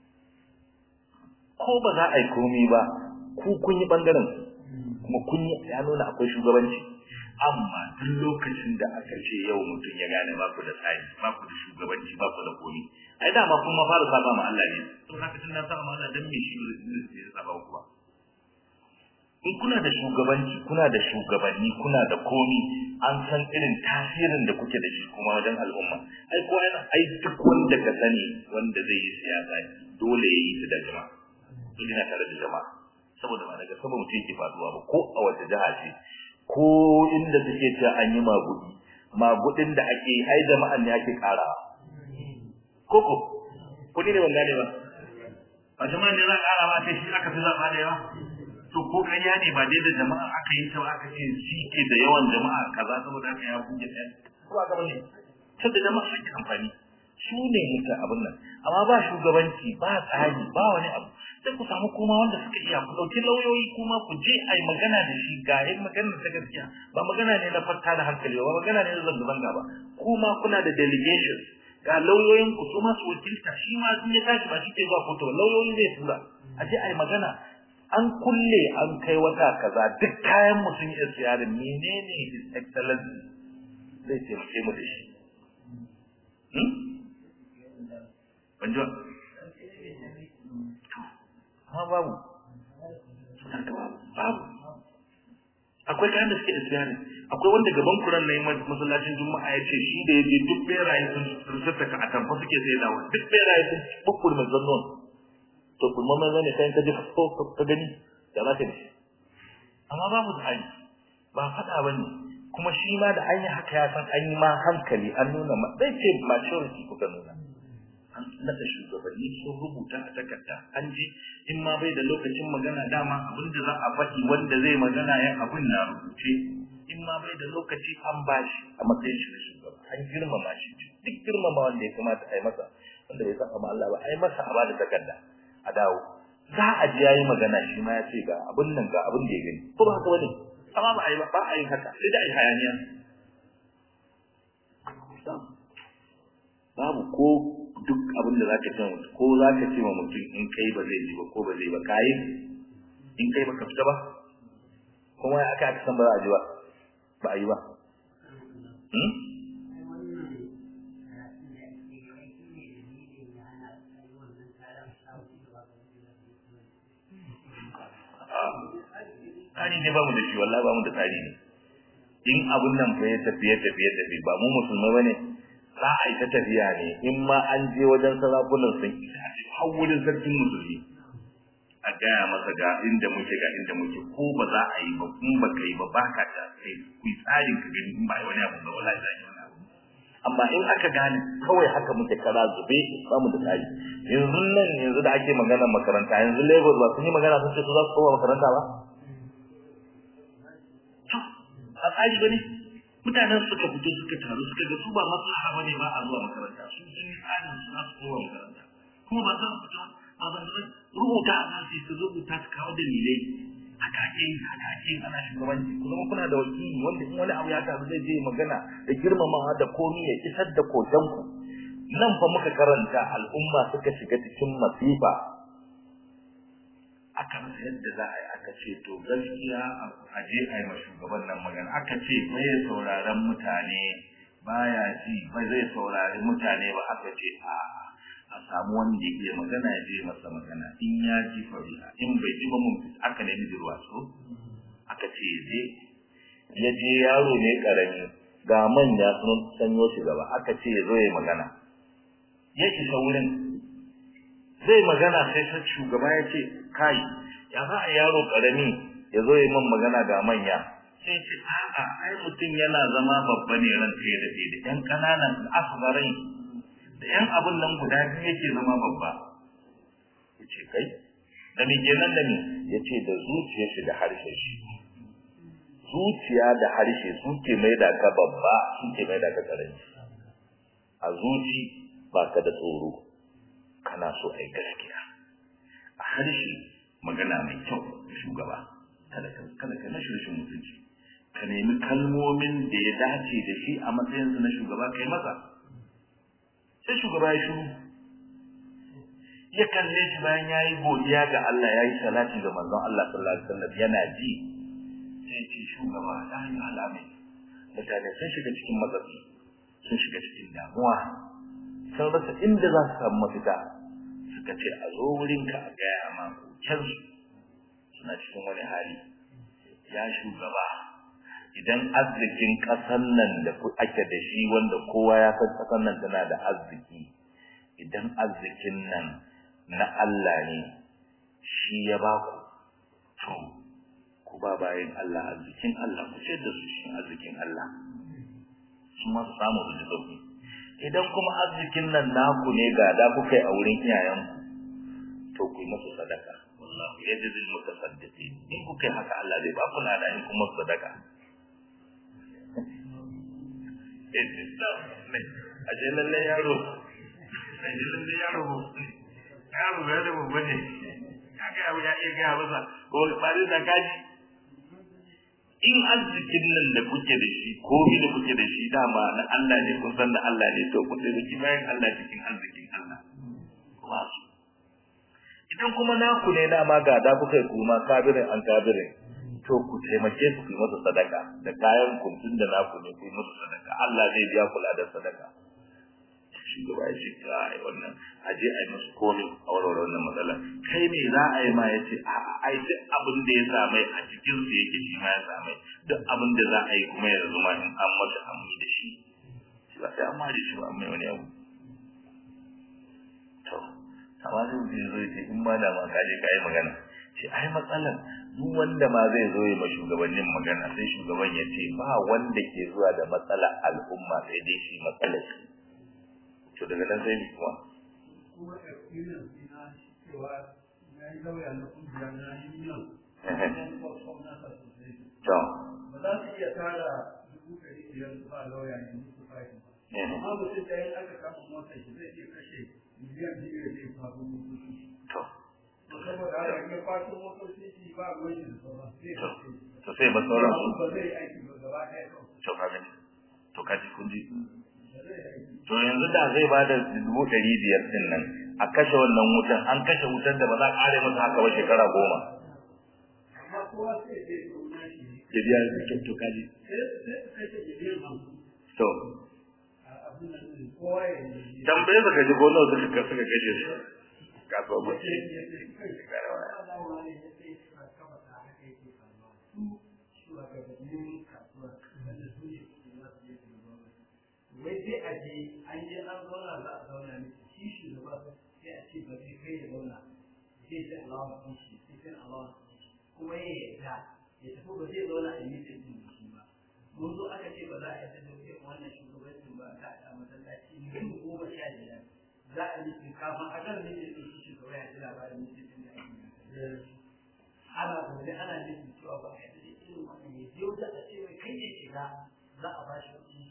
ko ba za a yi komai ba ku kun yi bangaren kuma kun yi ya nuna akwai shugabanci amma duk lokacin da aka ce yau mutum ya gane ba ku da tsari ba ku da shugabanci ba ku da komai ai da ma kuma fara saba ma Allah ne to haka tun na saba ma Allah dan me shi ne ya saba ku ba in kuna da shugabanci kuna da shugabanni kuna da komai an san irin tasirin da kuke da shi kuma wajen al'umma ai ko ai duk wanda ka sani wanda zai yi siyasa dole ya yi ta da jama'a dole na tare da jama'a saboda ba daga saboda mutum yake faduwa ba ko a wata jiha ce ko inda suke cewa an yi magudin da ake ai jama'an ne ake karawa koko kudi ne wanda ne ba a jama'an ne za a kara ba sai shi aka fi zaɓa da yawa to ko ƙarya ne ba dai da jama'a aka yi ta aka ce shi ke da yawan jama'a kaza saboda haka ya buge ɗaya ko aka bane sai da jama'a ake amfani su ne mutu abin nan amma ba shugabanci ba tsari ba wani abu sai ku samu kuma wanda suka iya ku dauki lauyoyi kuma ku je ai magana da shi ga yin magana ta gaskiya ba magana ne na fatta da hankali ba magana ne na zanga ba kuma kuna da delegation ga lauyoyin ku su ma su wakilta shi ma sun ya tashi ba shi ke zuwa kotu lauyoyi zai tura a je ai magana an kulle an kai wata kaza duk kayan mu sun yi tsiyarin menene his excellency zai taimake mu da shi banjo babu akwai kayan da suke isyanin akwai wanda gaban Quran ne masallacin Juma'a ya ce shi da yaje duk beraye sun sassaka a tamfa suke sai dawo duk beraye sun bukkur mai zannon to kuma mai zane kai ka ji ko ka gani da za ka ji amma babu tsari ba fada bane kuma shi ma da an yi haka ya san an yi ma hankali an nuna zai ce maturity kuka nuna an nada shugabanni sun rubuta a takarda an ji in ma bai da lokacin magana dama abinda za a faɗi wanda zai magana ya abin na rubuce in ma bai da lokaci an bashi a matsayin shi na shugaba an girmama shi duk girmama wanda ya kamata a yi masa wanda bai san amma Allah ba a yi masa a bada takarda a dawo za a ji yayi magana shi ma ya ce ga abin nan ga abin da ya gani ko ba haka bane amma ba a yi ba a yi haka sai da a yi hayaniya babu ko duk abin da zaka ce ko zaka ce wa mutum in kai ba zai ji ba ko ba zai ba kai in kai baka fita ba kuma aka san ba za a ji ba ba a yi ba tsari ne ba mu da shi wallahi ba mu da tsari ne in abun nan fa ya tafi ba mu musulmai bane za a yi ta tafiya ne in ma an je wajen sarakunan sun isa har wurin sarkin musulmi a gaya masa ga inda muke ko ba za a yi ba kun ba kai ba baka ta kai ku tsarin ka gani in ba wani abu ba wallahi za ki wani abu amma in aka gane kawai haka muke kara zube ba mu da tsari yanzu da ake magana makaranta yanzu Lagos ba sun yi magana sun ce su za su koma makaranta ba a tsari bane mutanen suka fito suka taru suka ga su ba maslaha bane ba a zuwa makaranta su sun yi tsarin su za su koma makaranta kuma ba za su fito ba ba rubuta a su rubuta su kawo dalilai haka ake ana shugabanci kuma kuna da wakili wanda in wani abu ya taru zai je magana da girmamawa da komi ya isar da kotanku nan fa muka karanta al'umma suka shiga cikin masifa aka rasa yadda za a yi aka ce to gaskiya a je a yi ma shugaban nan magana aka ce bai sauraron mutane baya ji ba zai saurari mutane ba aka ce a samu wanda yake magana ya je masa magana in ya ji fariha in bai ji ba mun aka nemi ruwa so aka ce ya je yaro ne karami ga manya sun sanyo shi gaba aka ce ya zo ya magana ya isa wurin zai magana sai shugaba ya ce kai ya za a yaro karami ya zo ya man magana ga manya sai ce a'a ai mutum yana zama babba ne ran kai da ƴan ƙananan asbarai da ƴan abun nan guda biyu yake zama babba. Yace kai da me kenan da me yace da zuciyar shi da harshen shi. Zuciya da harshe suke mai da ka babba suke mai da ka karami. A zuci ba ka da tsoro kana so ai gaskiya, a harshe magana mai kyau shugaba kada ka mashi rashin mutunci, ka nemi kalmomin da ya dace da shi a matsayin na shugaba kai masa. Sai shugaba ya shiru ya kalle shi bayan yayi godiya ga Allah yayi salati ga manzon Allah sallallahu alaihi wasallam yana ji sai ce shugaba da yi alame mutane sun shiga cikin matsatsi sun shiga cikin damuwa sun rasa inda za su samu mafita suka ce a zo wurinka a gaya ma kokensu suna cikin wani hali. Ya shugaba idan arzikin ƙasar nan da ake da shi wanda kowa ya san ƙasar nan tana da arziki, idan arzikin nan na Allah ne shi ya ba ku to ku ba bayan Allah arzikin Allah ku ce da su shi arzikin Allah su ma su samu su ji sauki. Idan kuma arzikin nan naku ne ga da kuka yi a wurin iyayenku to ku yi musu sadaka, wallahu yajzil mutasaddiqin. In kuka yi haka Allah zai ba ku lada in kuma sadaka. Aje lalle yaro ya da babba ne kaga abu ya iya gaya masa ko bari da kaji. In arzikin nan da kuke da shi ko da kuke da shi dama na Allah ne kun san da Allah ne to ku taimaki bayan Allah cikin arzikin Allah kuma su. Idan kuma naku ne dama ga da kuka yi kuma kabirin an kabirin to ku taimake su ku yi masa sadaka da kayan kuntun da naku ne ku yi masa sadaka Allah zai biya kula da sadaka. Shugaba ya ce ai wannan aje ai musu komai a warware wannan matsala. Kai me za a yi ma ya ce a ai duk abin da ya same a cikin su yake shi ma ya same duk abin da za a yi kuma ya zama in an masa amfani da shi ba sai an mare shi ba mai wani abu. To tawazin zai zo ya ce in ma da ma ka je ka yi magana ce ai matsalar duk wanda ma zai zo ya ma shugabannin magana sai shugaban ya ce ba wanda ke zuwa da matsalar al'umma sai dai shi matsalar shi. To daga nan sai kuma experience ina cewa na yi lauya na kungiya na yi nan to ba za su iya tara 500,000 ba lauya ne musu fashi ba amma mutum da yin aka kama motar shi zai iya kashe miliyan 2 da zai faru motoci to saboda haka ya fashi motoci shi ba ruwan shi da sauran to sai ba sauran su ba zai aiki ba gaba ɗaya to ka gani to ka ji kun ji. To yanzu da zai bada 500,000 din nan a kashe wannan wutan an kashe wutan da ba za a kare masa haka ba shekara 10. Amma kowa sai ya tsona shi. Ya biya to kaji. To abun nan kowa ya tambaye ka ji gono da suka kashe shi. Ka so ba ce. Wai sai a je an je an zauna za a zauna ne shi shugaba sai a ce ba sai kai ya zauna sai sai Allah ya shi sai Allah kuma ya yarda ya tafi ba zai zauna a yi din shi ba. Mun zo aka ce ba za a yarda da wannan shugabancin ba ta a masallaci ne ko ba sha da za a yi kafin a kan ne shi shugaba ya ji labarin ne din da ake ana gobe ana nufin cewa ba a yarda da irin wannan ya je wata a ce kai ya shiga za a ba shi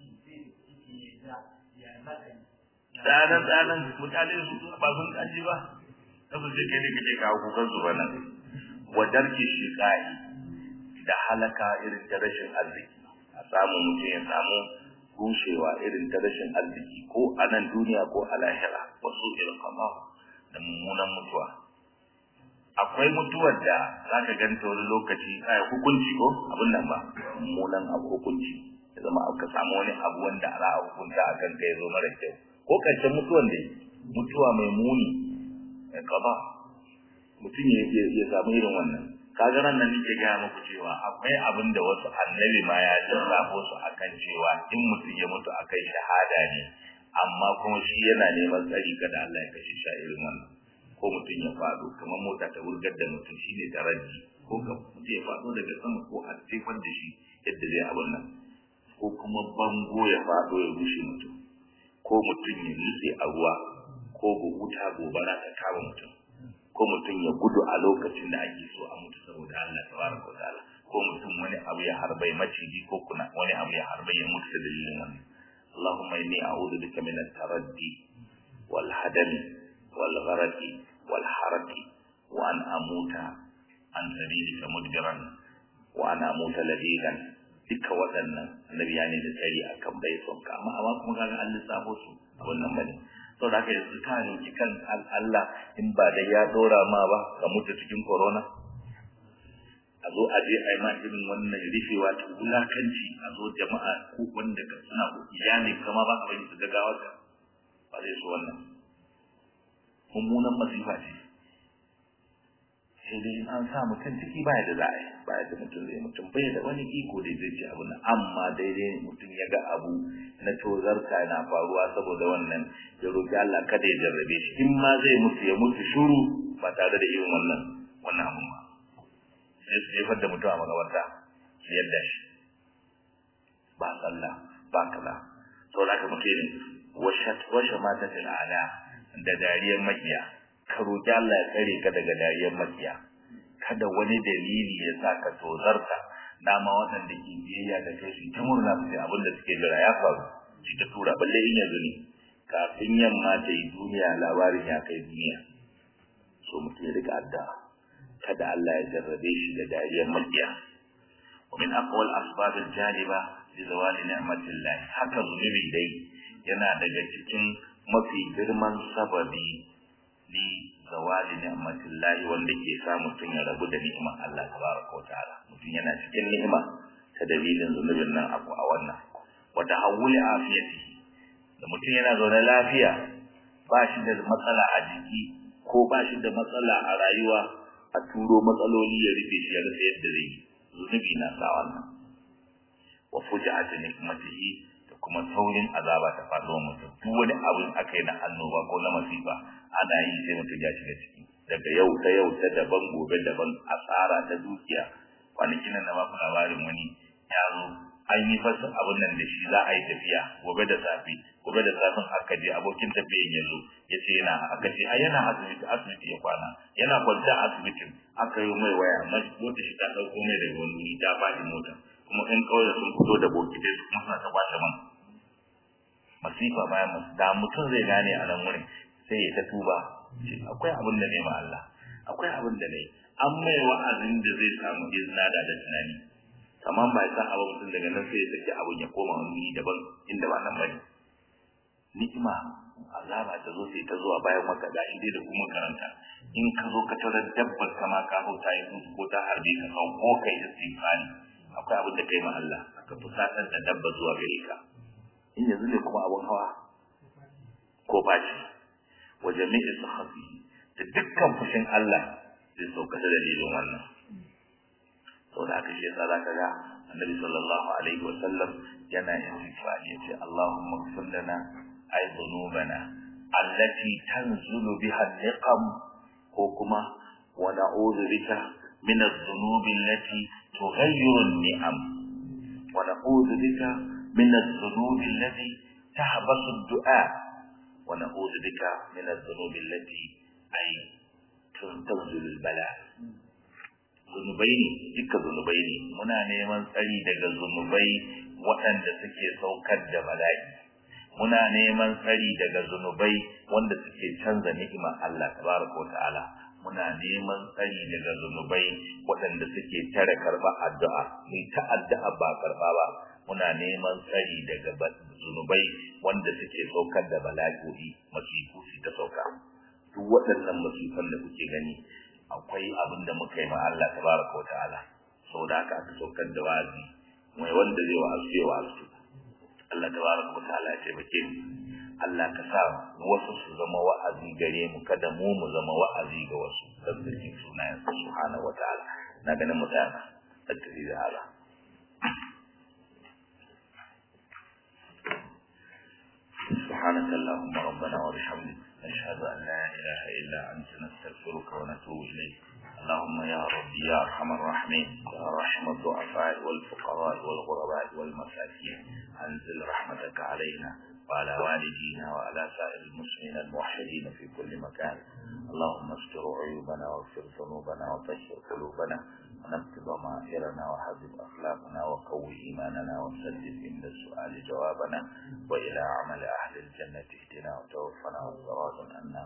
tsanan mutane su ba sun kaji ba kasu ce kai ne kaje kawo kukan su bana wadarki shiqai da halaka irin ta rashin arziki a samu mutum ya samu rushewa irin ta rashin arziki ko a nan duniya ko a lahira wasu irin kama da mummunan mutuwa. Akwai mutuwar da zaka ganta wani lokaci hukunci ko abin nan ba mummunan abu hukunci ya zama aka samu wani abu wanda za a hukunta a kan kai zo mara kyau ko karshen mutuwan da mutuwa mai muni kaba mutum ya samu irin wannan. Kaga ran nan nake ga muku cewa akwai abin da wasu annabi ma ya lissafo su akan cewa in mutum ya mutu akai shahada ne amma kuma shi yana neman tsari kada Allah ya kashe shi irin wannan. Ko mutum ya faɗo kamar mota ta wurgar da mutum shine daraji ko ka mutum ya faɗo daga sama ko a tefar da shi yadda zai abun nan ko kuma bango ya faɗo ya rushe mutum ko mutum ya nutse a ruwa ko wuta gobara ta kama mutum ko mutum ya gudu a lokacin da ake so a mutu saboda Allah tabaraka wa ta'ala ko mutum wani abu ya harbai maciji ko kuna wani abu ya harbai ya mutu da dalilin wannan Allahumma inni a'udhu bika min at-taraddi wal hadami wal gharqi wal harqi wa an amuta an sabilika mudbiran wa an amuta ladigan duka waɗannan annabi ya ne da tsari akan bai son ka amma kuma kaga Allah sabo su a wannan bane to da haka yanzu ka roki kan Allah in ba da ya dora ma ba ka mutu cikin corona a zo a je ai ma irin wannan rifewa ta wulakanci a zo jama'a ko wanda ka suna ko iyali kama ba ka bari su ga gawarka ba zai so wannan mummunan masifa ce sai dai an sa mutum ciki baya da za'a yi baya da mutum zai mutum bai da wani iko da zai ci abu na amma daidai ne mutum ya ga abu na tozarka yana faruwa saboda wannan ya roƙi Allah kada ya jarrabe shi in ma zai mutu ya mutu shuru ba tare da irin wannan abun ba sai su jefar da mutum a magabarta su yadda shi ba sallah ba kaza sau da ka mutu ne washe mata fil'ada da dariyar makiya ka roƙi Allah ya tsare ka daga dariyar makiya kada wani dalili ya sa ka tozarta dama waɗanda ke biyayya da kai su ta murna su ce abin da suke jira ya faru su ta tura balle in yanzu ne kafin yamma ta yi duniya labarin ya kai duniya so mutum ya rika addu'a kada Allah ya jarrabe shi da dariyar makiya wa min aqwal asbab al-jaliba li zawali ni'matillah haka zunubi dai yana daga cikin mafi girman sababi li zawali ni'matillah wanda ke sa mutum ya rabu da ni'imar Allah tabaraka wa ta'ala mutum yana cikin ni'ima ta dalilin zunubin nan a wannan wa tahawuli afiyati da mutum yana zaune lafiya ba shi da matsala a jiki ko ba shi da matsala a rayuwa a turo matsaloli ya rufe shi ya rasa yadda zai yi zunubi na sa wannan wa fuji'atu nikmatihi da kuma saurin azaba ta faɗo mutum duk wani abin akai na annoba ko na masifa ana yi sai mutum ya shiga ciki daga yau ta daban gobe daban asara ta dukiya kwanakin nan na baku labarin wani yaro an yi fasa abin nan da shi za a yi tafiya gobe da safin aka je abokin tafiyan yanzu ya ce aka ce a yana asibiti ya kwana yana kwanta a asibitin aka yi mai waya amma mota shi ta ɗauko mai daga wani wuri ta faɗi mota kuma in kawai sun fito da bokitai kuma suna ta kwashe man masifa bayan da mutum zai gane a nan wurin sai ya ta tuba akwai abin da ne ma Allah akwai abin da ne an mai wa'azin da zai samu izina da tunani amma ba sa abin mutum daga nan sai ya saki abin ya koma wani daban inda ba nan bane ni'ima azaba ta zo sai ta zuwa bayan wata gashi dai da kuma karanta in ka zo ka tarar dabbar kama ka hauta yi ko ta harbe ka kan ko kai istighfari akwai abin da kai ma Allah ka fusatar da dabba zuwa gare ka in yanzu ne kuma abin hawa ko bashi wa jami'i sahabi da dukkan fushin Allah zai sauka da dalilin wannan saboda haka shi yasa zaka ga Annabi sallallahu alaihi wasallam yana istighfari yace Allahumma ighfir lana ay dhunubana allati tanzulu biha al-niqam ko kuma wa na'udhu bika min adh-dhunubi allati tughayyiru an-ni'am wa na'udhu bika min adh-dhunubi allati tahbasu ad-du'a wa na'udhu bika min adh-dhunubi allati ay tanzulu al-bala zunubai ne duka zunubai ne muna neman tsari daga zunubai waɗanda suke saukar da bala'i muna neman tsari daga zunubai wanda suke canza ni'imar Allah tabaraka wa ta'ala muna neman tsari daga zunubai waɗanda suke tare karba addu'a mai ta addu'a ba karba ba muna neman tsari daga zunubai wanda suke saukar da bala'i masifu su ta sauka duk waɗannan masifan da kuke gani akwai abin da muka yi ma Allah tabaraka wa ta'ala saboda haka aka saukar da wazi mai wanda zai wa'azi Allah tabaraka wa ta'ala ya taimake mu Allah ka sa wasu su zama wa'azi gare mu kada mu zama wa'azi ga wasu dan cikin sunayen subhanahu wa ta'ala na ganin mu tsaya tattali da Allah سبحانك اللهم ربنا وبحمدك نشهد أن لا إله إلا أنت نستغفرك ونتوب إليك اللهم يا ربي يا أرحم الراحمين يا رحم الضعفاء والفقراء والغرباء والمساكين أنزل رحمتك علينا وعلى والدينا وعلى سائر المسلمين الموحدين في كل مكان. اللهم استر عيوبنا واغفر ذنوبنا وطهر قلوبنا ونبت ضمائرنا وحبب أخلاقنا وقوي إيماننا وسدد عند السؤال جوابنا وإلى عمل أهل الجنة اهدنا وتوفنا والصراط عنا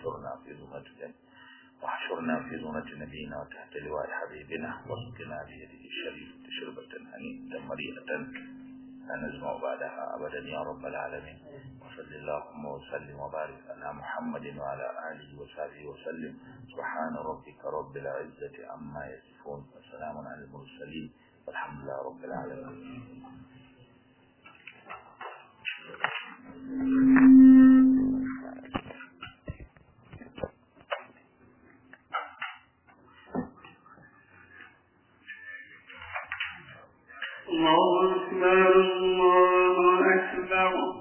واحشرنا في زمرة نبينا وتحت لواء حبيبنا واسقنا بيده الشريفة شربة هنيئة مريئة لا نزمع بعدها أبدا يا رب العالمين. وصل اللهم وسلم وبارك على محمد وعلى آله وصحبه وسلم. سبحان ربك رب العزة عما يصفون وسلام على المرسلين والحمد لله رب العالمين. الله أكبر الله أكبر.